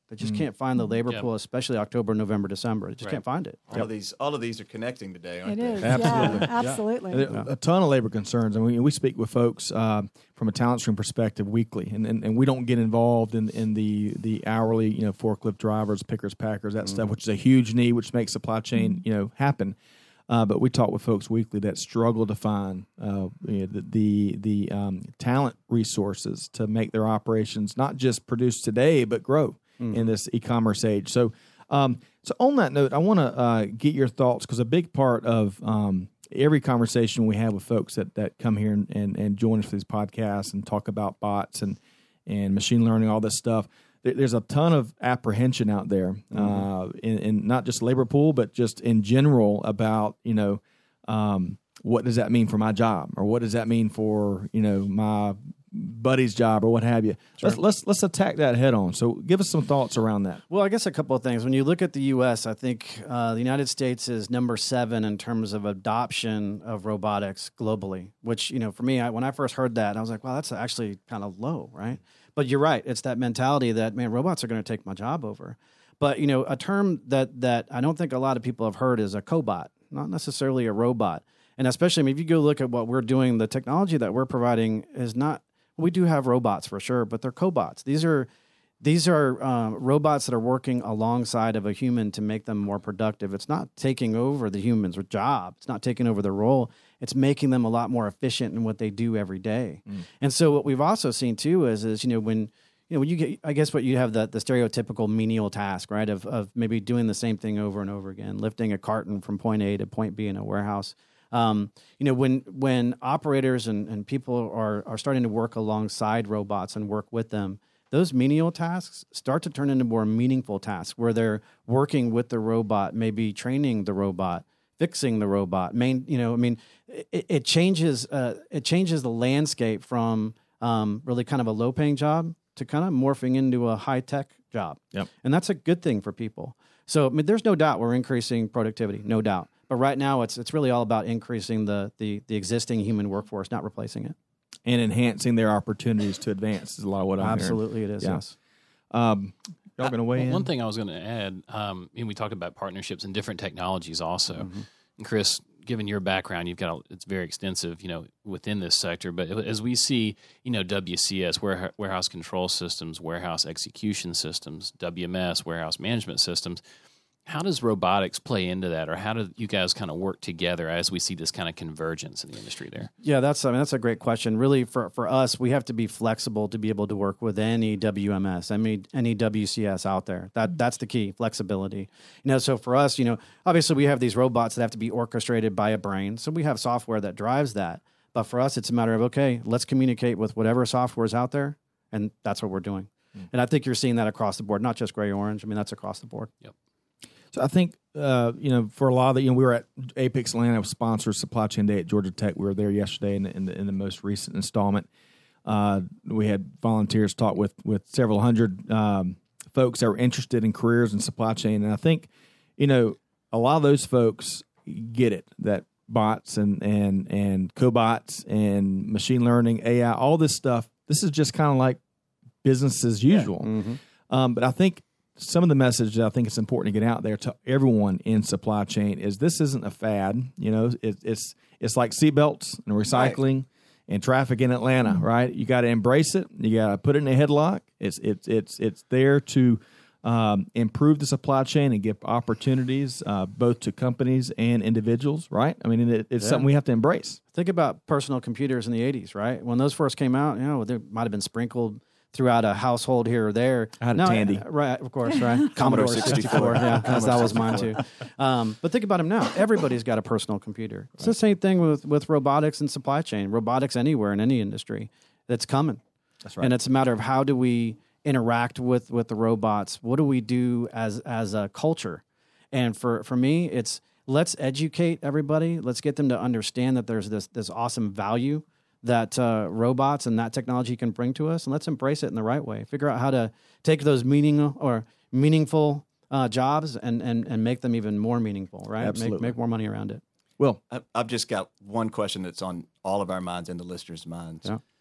They just can't find the labor Yep. pool, especially October, November, December. They just Right. can't find it. All of these, all of these are connecting today, aren't It they? is. Absolutely. Yeah, absolutely. There- A ton of labor concerns, and we we speak with folks uh, from a talent stream perspective weekly, and, and, and we don't get involved in, in the the hourly, you know, forklift drivers, pickers, packers, that stuff, which is a huge need, which makes supply chain, you know, happen. Uh, but we talk with folks weekly that struggle to find uh, you know, the the, the um, talent resources to make their operations not just produce today but grow in this e-commerce age. So, um, so on that note, I want to uh, get your thoughts, because a big part of um, every conversation we have with folks that, that come here and, and, and join us for these podcasts and talk about bots and and machine learning, all this stuff. There's a ton of apprehension out there, mm-hmm. uh, in, in not just labor pool, but just in general about, you know, um, what does that mean for my job, or what does that mean for, you know, my buddy's job, or what have you. Sure. Let's let's let's attack that head on. So give us some thoughts around that. Well, I guess a couple of things. When you look at the U S, I think uh, the United States is number seven in terms of adoption of robotics globally, which, you know, for me, I, when I first heard that, I was like, wow, that's actually kind of low, right? But you're right. It's that mentality that, man, robots are going to take my job over. But, you know, a term that that I don't think a lot of people have heard is a cobot, not necessarily a robot. And especially, I mean, if you go look at what we're doing, the technology that we're providing is not, we do have robots for sure, but they're cobots. These are these are uh, robots that are working alongside of a human to make them more productive. It's not taking over the human's job. It's not taking over their role. It's making them a lot more efficient in what they do every day. Mm. And so what we've also seen too is, is you know, when you know when you get, I guess what you have the the stereotypical menial task, right, of of maybe doing the same thing over and over again, lifting a carton from point A to point B in a warehouse. Um, you know, when when operators and, and people are, are starting to work alongside robots and work with them, those menial tasks start to turn into more meaningful tasks where they're working with the robot, maybe training the robot, fixing the robot. Main, you know, I mean, it, it changes uh, it changes the landscape from um, really kind of a low paying job to kind of morphing into a high tech job. Yep. And that's a good thing for people. So I mean, there's no doubt we're increasing productivity, no doubt. But right now, it's it's really all about increasing the, the the existing human workforce, not replacing it, and enhancing their opportunities to advance. Is a lot of what I'm Absolutely, hearing. it is. Yeah. Yes. Um, y'all going to weigh uh, in? One thing I was going to add, um, and we talked about partnerships and different technologies also. Mm-hmm. And Chris, given your background, you've got a, it's very extensive, you know, within this sector. But as we see, you know, W C S, warehouse control systems, warehouse execution systems, W M S, warehouse management systems. How does robotics play into that, or how do you guys kind of work together as we see this kind of convergence in the industry there? Yeah, that's I mean that's a great question. Really, for, for us, we have to be flexible to be able to work with any W M S, any any W C S out there. That that's the key, flexibility. You know, so for us, you know, obviously we have these robots that have to be orchestrated by a brain, so we have software that drives that. But for us, it's a matter of okay, let's communicate with whatever software is out there, and that's what we're doing. Mm. And I think you're seeing that across the board, not just gray orange. I mean, that's across the board. Yep. So I think, uh, you know, for a lot of the, you know, we were at Apex Atlanta, sponsors Supply Chain Day at Georgia Tech. We were there yesterday in the, in the, in the most recent installment. Uh, we had volunteers talk with, with several hundred um, folks that were interested in careers in supply chain. And I think, you know, a lot of those folks get it, that bots and, and, and cobots and machine learning, A I, all this stuff, this is just kind of like business as usual. Yeah. Mm-hmm. Um, but I think some of the message that I think it's important to get out there to everyone in supply chain is this isn't a fad. You know, it, it's it's like seatbelts and recycling right. and traffic in Atlanta, mm-hmm. right? You got to embrace it. You got to put it in a headlock. It's it's it's it's there to um, improve the supply chain and give opportunities uh, both to companies and individuals, right? I mean, it, it's yeah. something we have to embrace. Think about personal computers in the eighties, right? When those first came out, you know, they might have been sprinkled throughout a household here or there. I had a no, Tandy. Right, of course, right? Commodore sixty-four, yeah, that was mine too. Um, but think about them now. Everybody's got a personal computer. It's right. the same thing with, with robotics and supply chain. Robotics anywhere in any industry, that's coming. That's right. And it's a matter of how do we interact with, with the robots? What do we do as as a culture? And for, for me, it's let's educate everybody. Let's get them to understand that there's this this awesome value that uh, robots and that technology can bring to us, and let's embrace it in the right way. Figure out how to take those meaning or meaningful uh, jobs and, and and make them even more meaningful, right? Absolutely. Make, make more money around it. Well, I've just got one question that's on all of our minds and the listeners' minds. Yeah.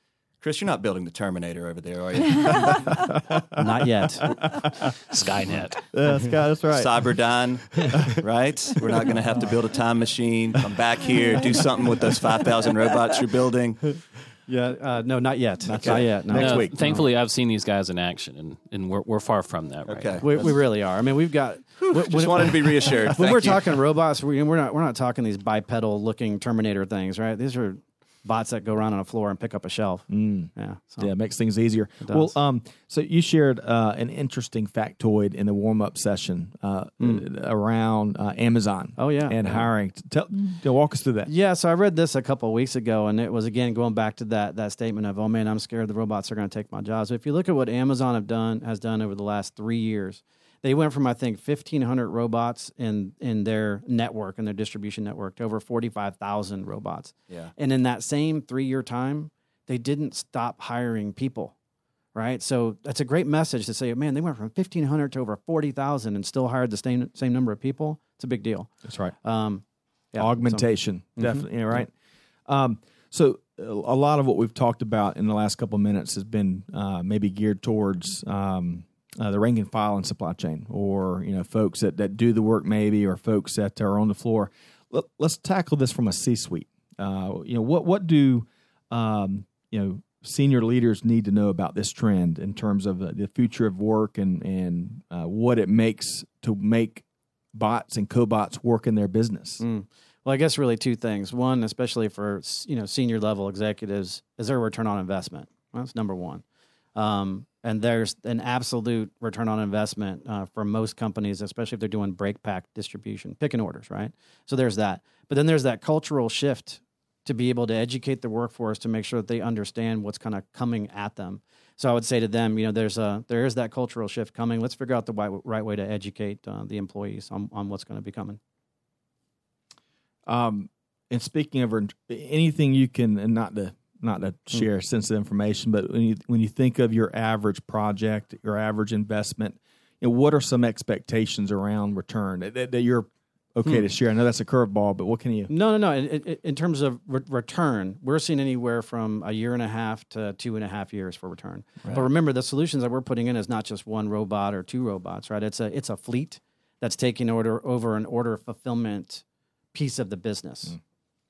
Chris, you're not building the Terminator over there, are you? Not yet. Skynet. Uh, Scott, that's right. Cyberdyne, right? We're not going to have to build a time machine, come back here, do something with those five thousand robots you're building. Yeah, uh, no, not yet. Not yet. No. Next No, week. Thankfully, I've seen these guys in action, and, and we're, we're far from that right Okay. now. We, we really are. I mean, we've got. when, Just wanted to be reassured. when Thank we're you. talking robots, we, we're not. We're not talking these bipedal looking Terminator things, right? These are bots that go around on a floor and pick up a shelf. Mm. Yeah. So. Yeah, it makes things easier. does. Well, um, so you shared uh, an interesting factoid in the warm up session uh, around uh, Amazon. Oh, yeah. and Yeah. hiring. Tell, tell, walk us through that. Yeah, so I read this a couple of weeks ago, and it was again going back to that that statement of, "Oh man, I'm scared the robots are going to take my jobs." If you look at what Amazon have done has done over the last three years, they went from I think fifteen hundred robots in in their network in their distribution network to over forty-five thousand robots. Yeah. And in that same three year time, they didn't stop hiring people. Right, so that's a great message to say, man, they went from fifteen hundred to over forty thousand and still hired the same same number of people. It's a big deal. That's right. Um, yeah, so- Augmentation, definitely, right? Um, so a a lot of what we've talked about in the last couple of minutes has been uh, maybe geared towards um, uh, the rank and file in supply chain, or you know, folks that, that do the work maybe, or folks that are on the floor. Let, let's tackle this from a C-suite. Uh, you know, what what do um, you know senior leaders need to know about this trend in terms of uh, the future of work and and uh, what it makes to make bots and cobots work in their business? Mm. Well, I guess really two things. One, especially for you know senior level executives, is their return on investment. Well, that's number one. Um, and there's an absolute return on investment uh, for most companies, especially if they're doing break pack distribution, picking orders, right? So there's that. But then there's that cultural shift to be able to educate the workforce to make sure that they understand what's kind of coming at them. So I would say to them, you know, there's a there is that cultural shift coming. Let's figure out the right, right way to educate uh, the employees on, on what's going to be coming. Um, and speaking of anything you can, and not to not to share sensitive information, but when you when you think of your average project, your average investment, you know, what are some expectations around return that, that, that you're okay Hmm. to share? I know that's a curveball, but what can you? No, no, no. In, in, in terms of re- return, we're seeing anywhere from a year and a half to two and a half years for return. But remember, the solutions that we're putting in is not just one robot or two robots, right? It's a it's a fleet that's taking order over an order fulfillment piece of the business. Mm.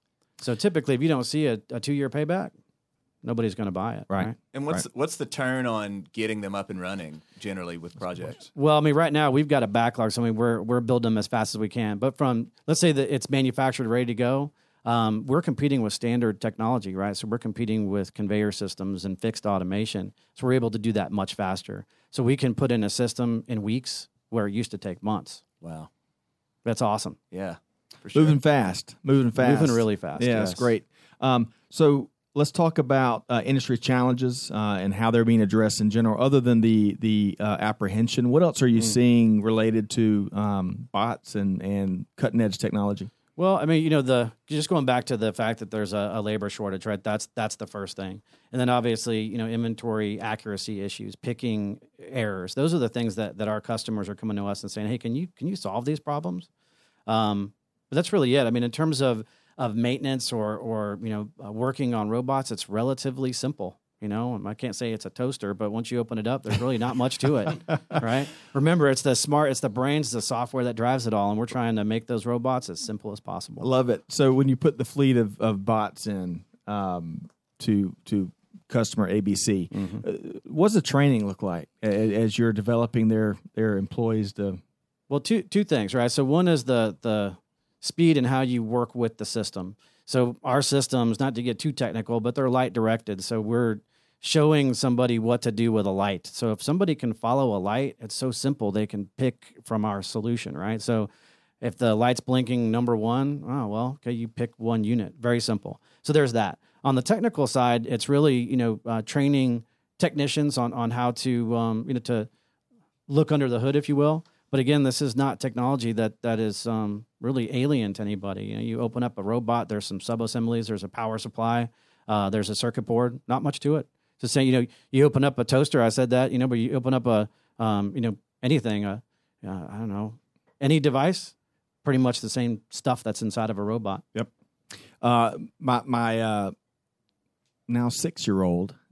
So typically, if you don't see a, a two year payback, nobody's going to buy it, Right. right? And what's what's the turn on getting them up and running generally with projects? Well, I mean, right now we've got a backlog, so I mean, we're we're building them as fast as we can. But from let's say that it's manufactured, ready to go, um, we're competing with standard technology, right? So we're competing with conveyor systems and fixed automation. So we're able to do that much faster. So we can put in a system in weeks where it used to take months. Wow. That's awesome. Yeah. For sure. Moving fast, moving fast, Moving really fast, Yeah, yes. that's great. Um, so let's talk about uh, industry challenges uh, and how they're being addressed in general. Other than the the uh, apprehension, what else are you seeing related to um, bots and and cutting edge technology? Well, I mean, you know, the just going back to the fact that there's a, a labor shortage, right? That's that's the first thing, and then obviously, you know, inventory accuracy issues, picking errors. Those are the things that, that our customers are coming to us and saying, "Hey, can you can you solve these problems?" Um, but that's really it. I mean, in terms of of maintenance or or you know uh, working on robots, it's relatively simple. You know, I can't say it's a toaster, but once you open it up, there's really not much to it, right? Remember, it's the smart, it's the brains, the software that drives it all, and we're trying to make those robots as simple as possible. Love it. So when you put the fleet of, of bots in um, to to customer A B C, Mm-hmm. uh, what's the training look like as, as you're developing their their employees to? Well, two two things, right? So one is the the speed and how you work with the system. So our systems, not to get too technical, but they're light directed. So we're showing somebody what to do with a light. So if somebody can follow a light, it's so simple. They can pick from our solution, right? So if the light's blinking number one, oh, well, okay, you pick one unit. Very simple. So there's that. On the technical side, it's really, you know, uh, training technicians on, on how to, um, you know, to look under the hood, if you will. But again, this is not technology that that is um, really alien to anybody. You know, you open up a robot, there's some sub-assemblies, there's a power supply, uh, there's a circuit board, not much to it. Just saying, you know, you open up a toaster, I said that, you know, but you open up a, um, you know, anything, uh, uh, I don't know, any device, pretty much the same stuff that's inside of a robot. Yep. Uh, my my uh, now six year old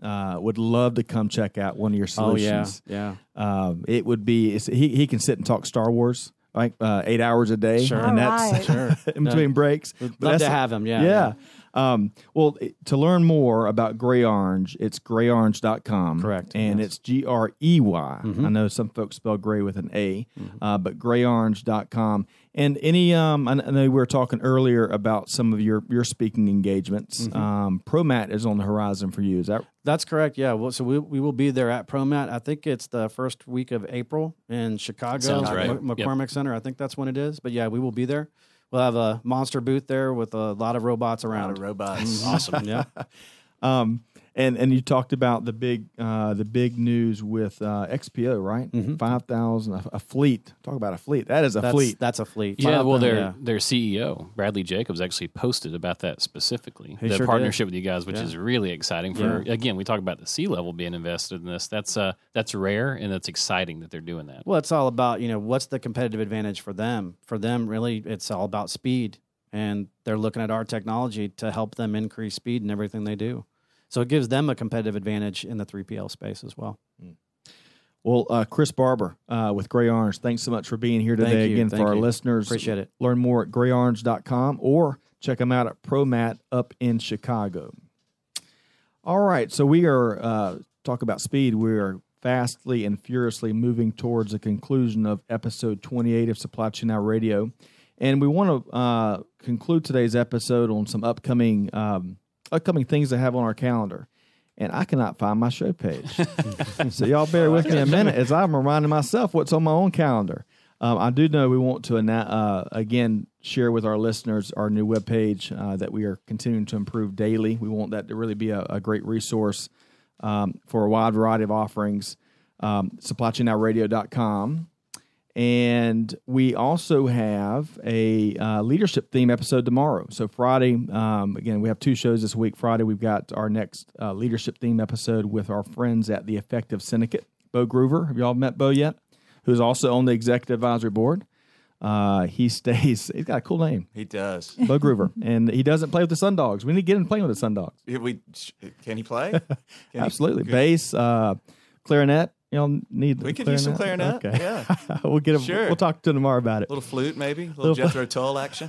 uh, would love to come check out one of your Oh yeah, solutions. yeah. Um, it would be it's, he he can sit and talk Star Wars like uh, eight hours a day, Sure. and All that's right. Sure. in between breaks. We'd But love that's- to have him. Yeah, yeah. Um, well, it- to learn more about Gray Orange, it's gray orange dot com. Correct, And yes. it's G R E Y. Mhm. I know some folks spell gray with an A, Mhm. uh, but gray orange dot com. And any, um, I I know we were talking earlier about some of your, your speaking engagements. Mhm. Um, ProMat is on the horizon for you. Is that That's correct. Yeah. Well, so we we will be there at ProMat. I think it's the first week of April in Chicago, Sounds right. M- McCormick Center. I think that's when it is. But yeah, we will be there. We'll have a monster booth there with a lot of robots A lot around. of robots. Awesome. Yeah. Um, and and you talked about the big uh, the big news with uh, X P O, right? Mhm. Five thousand a, a fleet. Talk about a fleet. That is a That's, fleet. That's a fleet. Yeah, Five- well, their yeah. their C E O Bradley Jacobs actually posted about that specifically. He the sure partnership with you guys, which Yeah. is really exciting. For again, we talk about the C level being invested in this. That's uh that's rare and that's exciting that they're doing that. Well, it's all about, you know, what's the competitive advantage for them? For them, really, it's all about speed. And they're looking at our technology to help them increase speed in everything they do. So it gives them a competitive advantage in the three P L space as well. Well, uh, Chris Barber uh, with Gray Orange, thanks so much for being here today. Thank you. Again, Thank for our you. listeners, Appreciate it. learn more at gray orange dot com or check them out at ProMat up in Chicago. All right, so we are uh, talk about speed. We are fastly and furiously moving towards the conclusion of episode twenty-eight of Supply Chain Now Radio, and we want to uh, conclude today's episode on some upcoming um, upcoming things to have on our calendar. And I cannot find my show page. So y'all bear with me a minute as I'm reminding myself what's on my own calendar. Um, I do know we want to, uh, again, share with our listeners our new webpage uh, that we are continuing to improve daily. We want that to really be a, a great resource um, for a wide variety of offerings. Um, supply chain now radio dot com. And we also have a uh, leadership theme episode tomorrow. So Friday, um, again, we have two shows this week. Friday, we've got our next uh, leadership theme episode with our friends at the Effective Syndicate. Bo Groover, have you all met Bo yet? Who's also on the executive advisory board. Uh, he stays, he's got a cool name, He does. Bo Groover. And he doesn't play with the Sun Dogs. We need to get him playing with the Sun Dogs. Yeah, We can he play? Can he- Absolutely. good. Bass, uh, clarinet. Y'all need We could use some clarinet. Okay. Yeah. we'll get him. Sure. We'll talk to him tomorrow about it. Little flute, maybe. A little, Little- Jethro Tull action.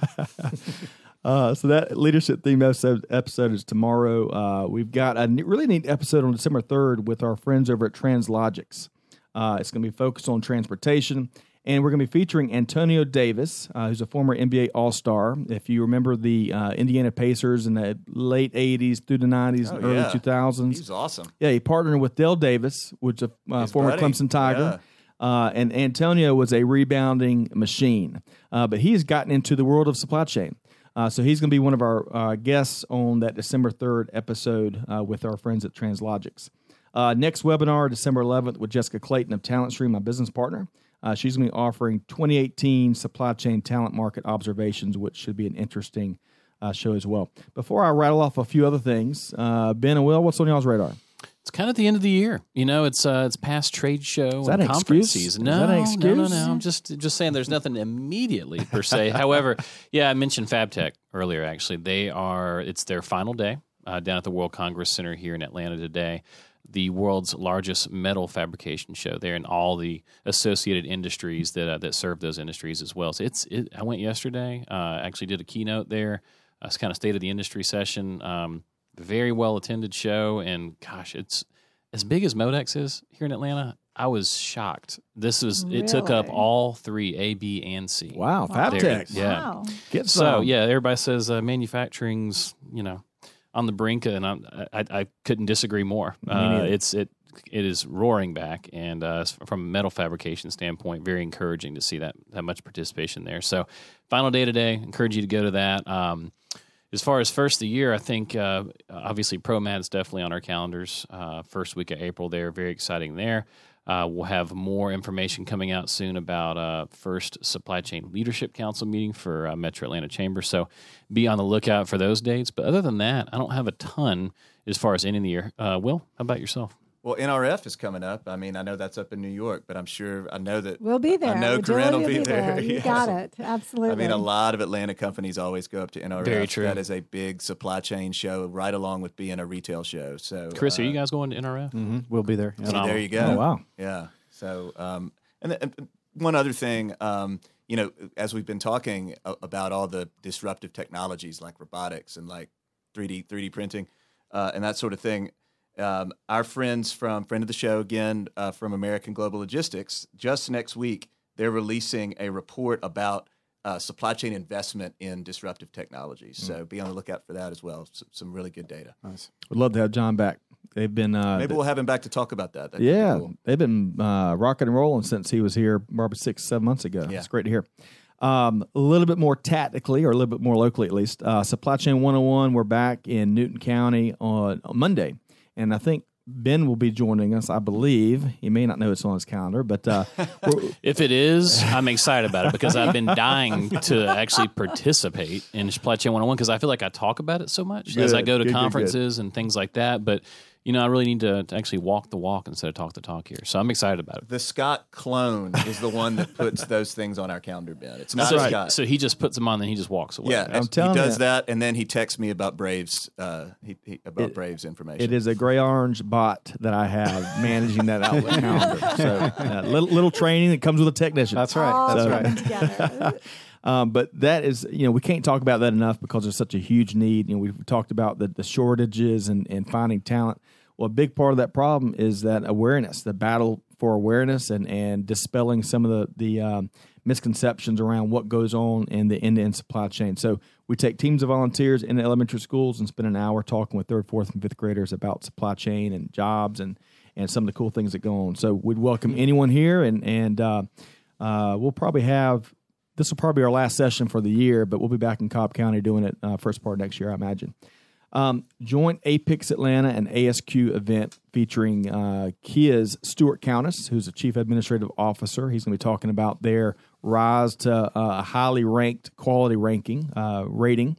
Uh, so that leadership theme episode, episode is tomorrow. Uh, we've got a ne- really neat episode on December third with our friends over at Translogix. Uh, it's going to be focused on transportation, and we're going to be featuring Antonio Davis, uh, who's a former N B A All-Star. If you remember the uh, Indiana Pacers in the late eighties through the nineties Oh, and early yeah. two thousands. He's awesome. Yeah, he partnered with Dale Davis, which is a uh, His former buddy. Clemson Tiger. Uh, and Antonio was a rebounding machine. Uh, but he's gotten into the world of supply chain. Uh, so he's going to be one of our uh, guests on that December third episode uh, with our friends at Translogix. Uh, next webinar, December eleventh, with Jessica Clayton of TalentStream, my business partner. Uh, she's going to be offering twenty eighteen supply chain talent market observations, which should be an interesting uh, show as well. Before I rattle off a few other things, uh, Ben and Will, what's on y'all's radar? It's kind of the end of the year. You know, it's uh, it's past trade show Is that and an conference excuse? season. Is No, that an no, no, excuse? no. I'm just just saying there's nothing immediately per se. However, yeah, I mentioned FabTech earlier. Actually, they are. It's their final day uh, down at the World Congress Center here in Atlanta today. The world's largest metal fabrication show there, and all the associated industries that uh, that serve those industries as well. So it's. It, I went yesterday. Uh, actually, did a keynote there. Uh, it's kind of state of the industry session. Um, very well attended show, and gosh, it's as big as Modex is here in Atlanta. I was shocked. This was it took up Really? all three A, B, and C. Wow, Wow. FabTech. Yeah. Wow. Get So some. yeah, everybody says uh, manufacturing's you know on the brink, and I'm, I I couldn't disagree more. Uh, neither. it's it it is roaring back, and uh, from a metal fabrication standpoint, very encouraging to see that that much participation there. So final day today. Encourage you to go to that. Um, As far as first of the year, I think uh, obviously ProMat is definitely on our calendars. Uh, first week of April there, very exciting there. Uh, we'll have more information coming out soon about uh, first Supply Chain Leadership Council meeting for uh, Metro Atlanta Chamber. So be on the lookout for those dates. But other than that, I don't have a ton as far as ending the year. Uh, Will, how about yourself? Well, N R F is coming up. I mean, I know that's up in New York, but I'm sure I know that We'll be there. I know Agility Corinne will be there. You Yes. got it. Absolutely. I mean, a lot of Atlanta companies always go up to N R F. Very true. That is a big supply chain show, right along with being a retail show. So, Chris, uh, are you guys going to N R F? Mm-hmm. We'll be there. Yeah. see, there you go. Oh, wow. Yeah. So, um, and, th- and one other thing, um, you know, as we've been talking a- about all the disruptive technologies like robotics and like three D three D printing uh, and that sort of thing. Um, our friends from friend of the show again uh, from American Global Logistics, just next week they're releasing a report about uh, supply chain investment in disruptive technologies. Mm. So be on the lookout for that as well. S- some really good data. Nice. Would love to have John back. They've been uh, Maybe we'll have him back to talk about that. That'd be yeah, cool. they've been uh, rocking and rolling since he was here probably six, seven months ago. Yeah. It's great to hear. Um, a little bit more tactically, or a little bit more locally at least. Uh, Supply Chain one oh one, we're back in Newton County on, on Monday. And I think Ben will be joining us, I believe. He may not know it's on his calendar, but uh, we're- If it is, I'm excited about it because I've been dying to actually participate in Supply Chain one oh one because I feel like I talk about it so much as I Good, go to good, good, good. conferences and things like that. But, you know, I really need to, to actually walk the walk instead of talk the talk here. So I'm excited about it. The Scott clone is the one that puts those things on our calendar, Ben. It's not so, Scott. so he just puts them on and he just walks away. Yeah, I'm he telling does you. that, and then he texts me about Braves. Uh, he, he, about It- Braves information. it is a gray orange bot that I have managing that Outlook calendar. So uh, little, little training that comes with a technician. That's right. All That's So- right. coming together. Um, but that is, you know, we can't talk about that enough because there's such a huge need. You know, we've talked about the, the shortages and, and finding talent. Well, a big part of that problem is that awareness, the battle for awareness and, and dispelling some of the, the um, misconceptions around what goes on in the end-to-end supply chain. So we take teams of volunteers in elementary schools and spend an hour talking with third, fourth, and fifth graders about supply chain and jobs and, and some of the cool things that go on. So we'd welcome anyone here, and, and uh, uh, we'll probably have – this will probably be our last session for the year, but we'll be back in Cobb County doing it uh, first part of next year, I imagine. Um, joint APIX Atlanta and A S Q event featuring uh, Kia's Stuart Countess, who's the Chief Administrative Officer. He's going to be talking about their rise to uh, a highly ranked quality ranking uh, rating.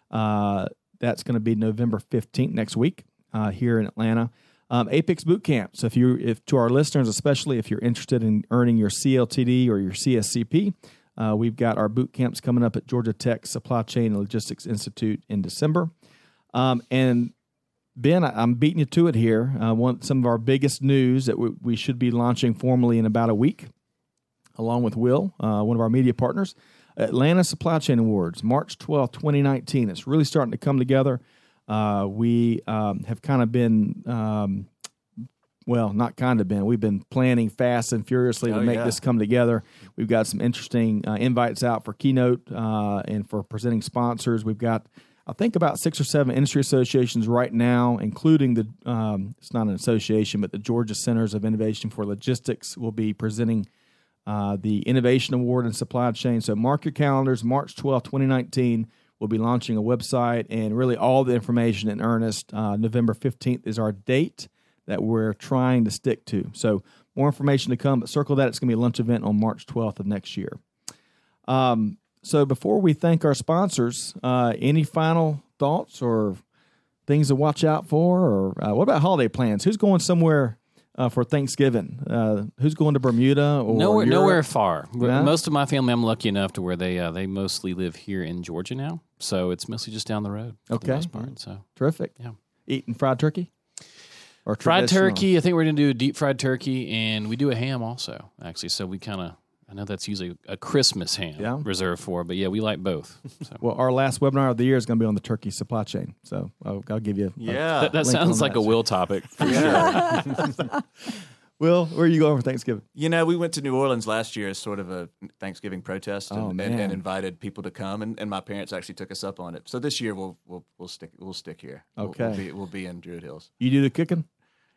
Uh, that's going to be November fifteenth next week uh, here in Atlanta. Um, APIX Boot Camp. So if you, if to our listeners, especially if you're interested in earning your C L T D or your C S C P, Uh, we've got our boot camps coming up at Georgia Tech Supply Chain and Logistics Institute in December. Um, and Ben, I, I'm beating you to it here. Uh, one, some of our biggest news that we, we should be launching formally in about a week, along with Will, uh, one of our media partners. Atlanta Supply Chain Awards, March twelfth, twenty nineteen. It's really starting to come together. Uh, we um, have kind of been... Um, Well, not kind of been. We've been planning fast and furiously to Oh, make yeah. this come together. We've got some interesting uh, invites out for keynote uh, and for presenting sponsors. We've got, I think, about six or seven industry associations right now, including the, um, it's not an association, but the Georgia Centers of Innovation for Logistics will be presenting uh, the Innovation Award in Supply Chain. So mark your calendars, March twelfth, twenty nineteen. We'll be launching a website and really all the information in earnest. Uh, November fifteenth is our date that we're trying to stick to. So more information to come, but circle that. It's going to be a lunch event on March twelfth of next year. Um, so before we thank our sponsors, uh, any final thoughts or things to watch out for? Or uh, what about holiday plans? Who's going somewhere uh, for Thanksgiving? Uh, who's going to Bermuda or Nowhere, Europe? nowhere far. Yeah? Most of my family, I'm lucky enough to where they uh, they mostly live here in Georgia now, so it's mostly just down the road. For Okay. the most part. So Terrific. Yeah. Eating fried turkey? Or fried traditional? turkey. I think we're gonna do a deep fried turkey, and we do a ham also. Actually, so we kind of. I know that's usually a Christmas ham Yeah. reserved for, but yeah, we like both. So. Well, our last webinar of the year is going to be on the turkey supply chain. So I'll, I'll give you a, Yeah. that that link sounds on like that. a Will topic. For Yeah. Will, where are you going for Thanksgiving? You know, we went to New Orleans last year as sort of a Thanksgiving protest, and, Oh, and, man. and invited people to come, and, and my parents actually took us up on it. So this year we'll we'll we'll stick we'll stick here. We'll- Okay. we'll be, we'll be in Druid Hills. You do the cooking?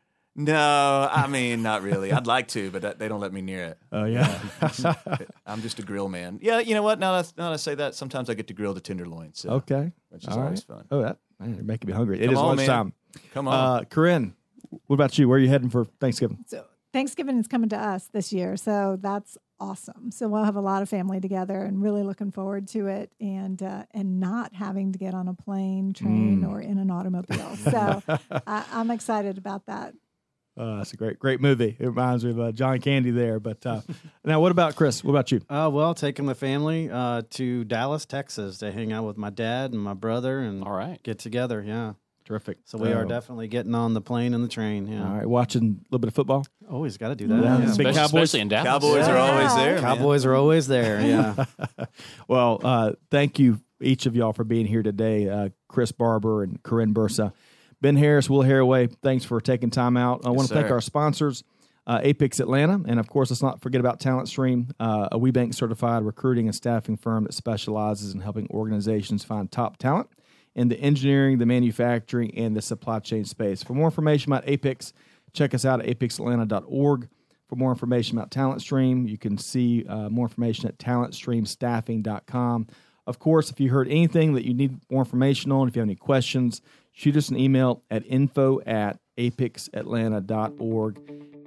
No, I mean not really. I'd like to, but that, they don't let me near it. Oh, yeah. I'm just a grill man. Yeah, you know what? Now that, now that I say that, sometimes I get to grill the tenderloin. So, Okay. which is All always right. fun. Oh, that man, you're making me hungry. It Come is on, man. lunchtime. Come on. Uh, Corinne, what about you? Where are you heading for Thanksgiving? So Thanksgiving is coming to us this year, so that's awesome. So we'll have a lot of family together, and really looking forward to it, and uh, and not having to get on a plane, train, Mm. or in an automobile. So I, I'm excited about that. Uh, that's a great, great movie. It reminds me of uh, John Candy there. But uh, now, what about Chris? What about you? Uh, well, taking my family uh, to Dallas, Texas to hang out with my dad and my brother and All right. get together. Yeah. Terrific. So we Uh, are definitely getting on the plane and the train. Yeah. All right, watching a little bit of football. Always got to do that. Yeah. Yeah. Big Especially, Cowboys? especially in Dallas. Cowboys Yeah. are always there. man. Cowboys are always there. Yeah. Well, uh, thank you, each of y'all, for being here today. Uh, Chris Barber and Corinne Bursa. Ben Harris, Will Haraway, thanks for taking time out. I Yes, want to thank sir. our sponsors, uh, Apex Atlanta, and of course, let's not forget about Talent Stream, uh, a WeBank certified recruiting and staffing firm that specializes in helping organizations find top talent in the engineering, the manufacturing, and the supply chain space. For more information about Apex, check us out at apex atlanta dot org. For more information about Talent Stream, you can see uh, more information at talent stream staffing dot com. Of course, if you heard anything that you need more information on, if you have any questions, shoot us an email at info at apex atlanta dot org.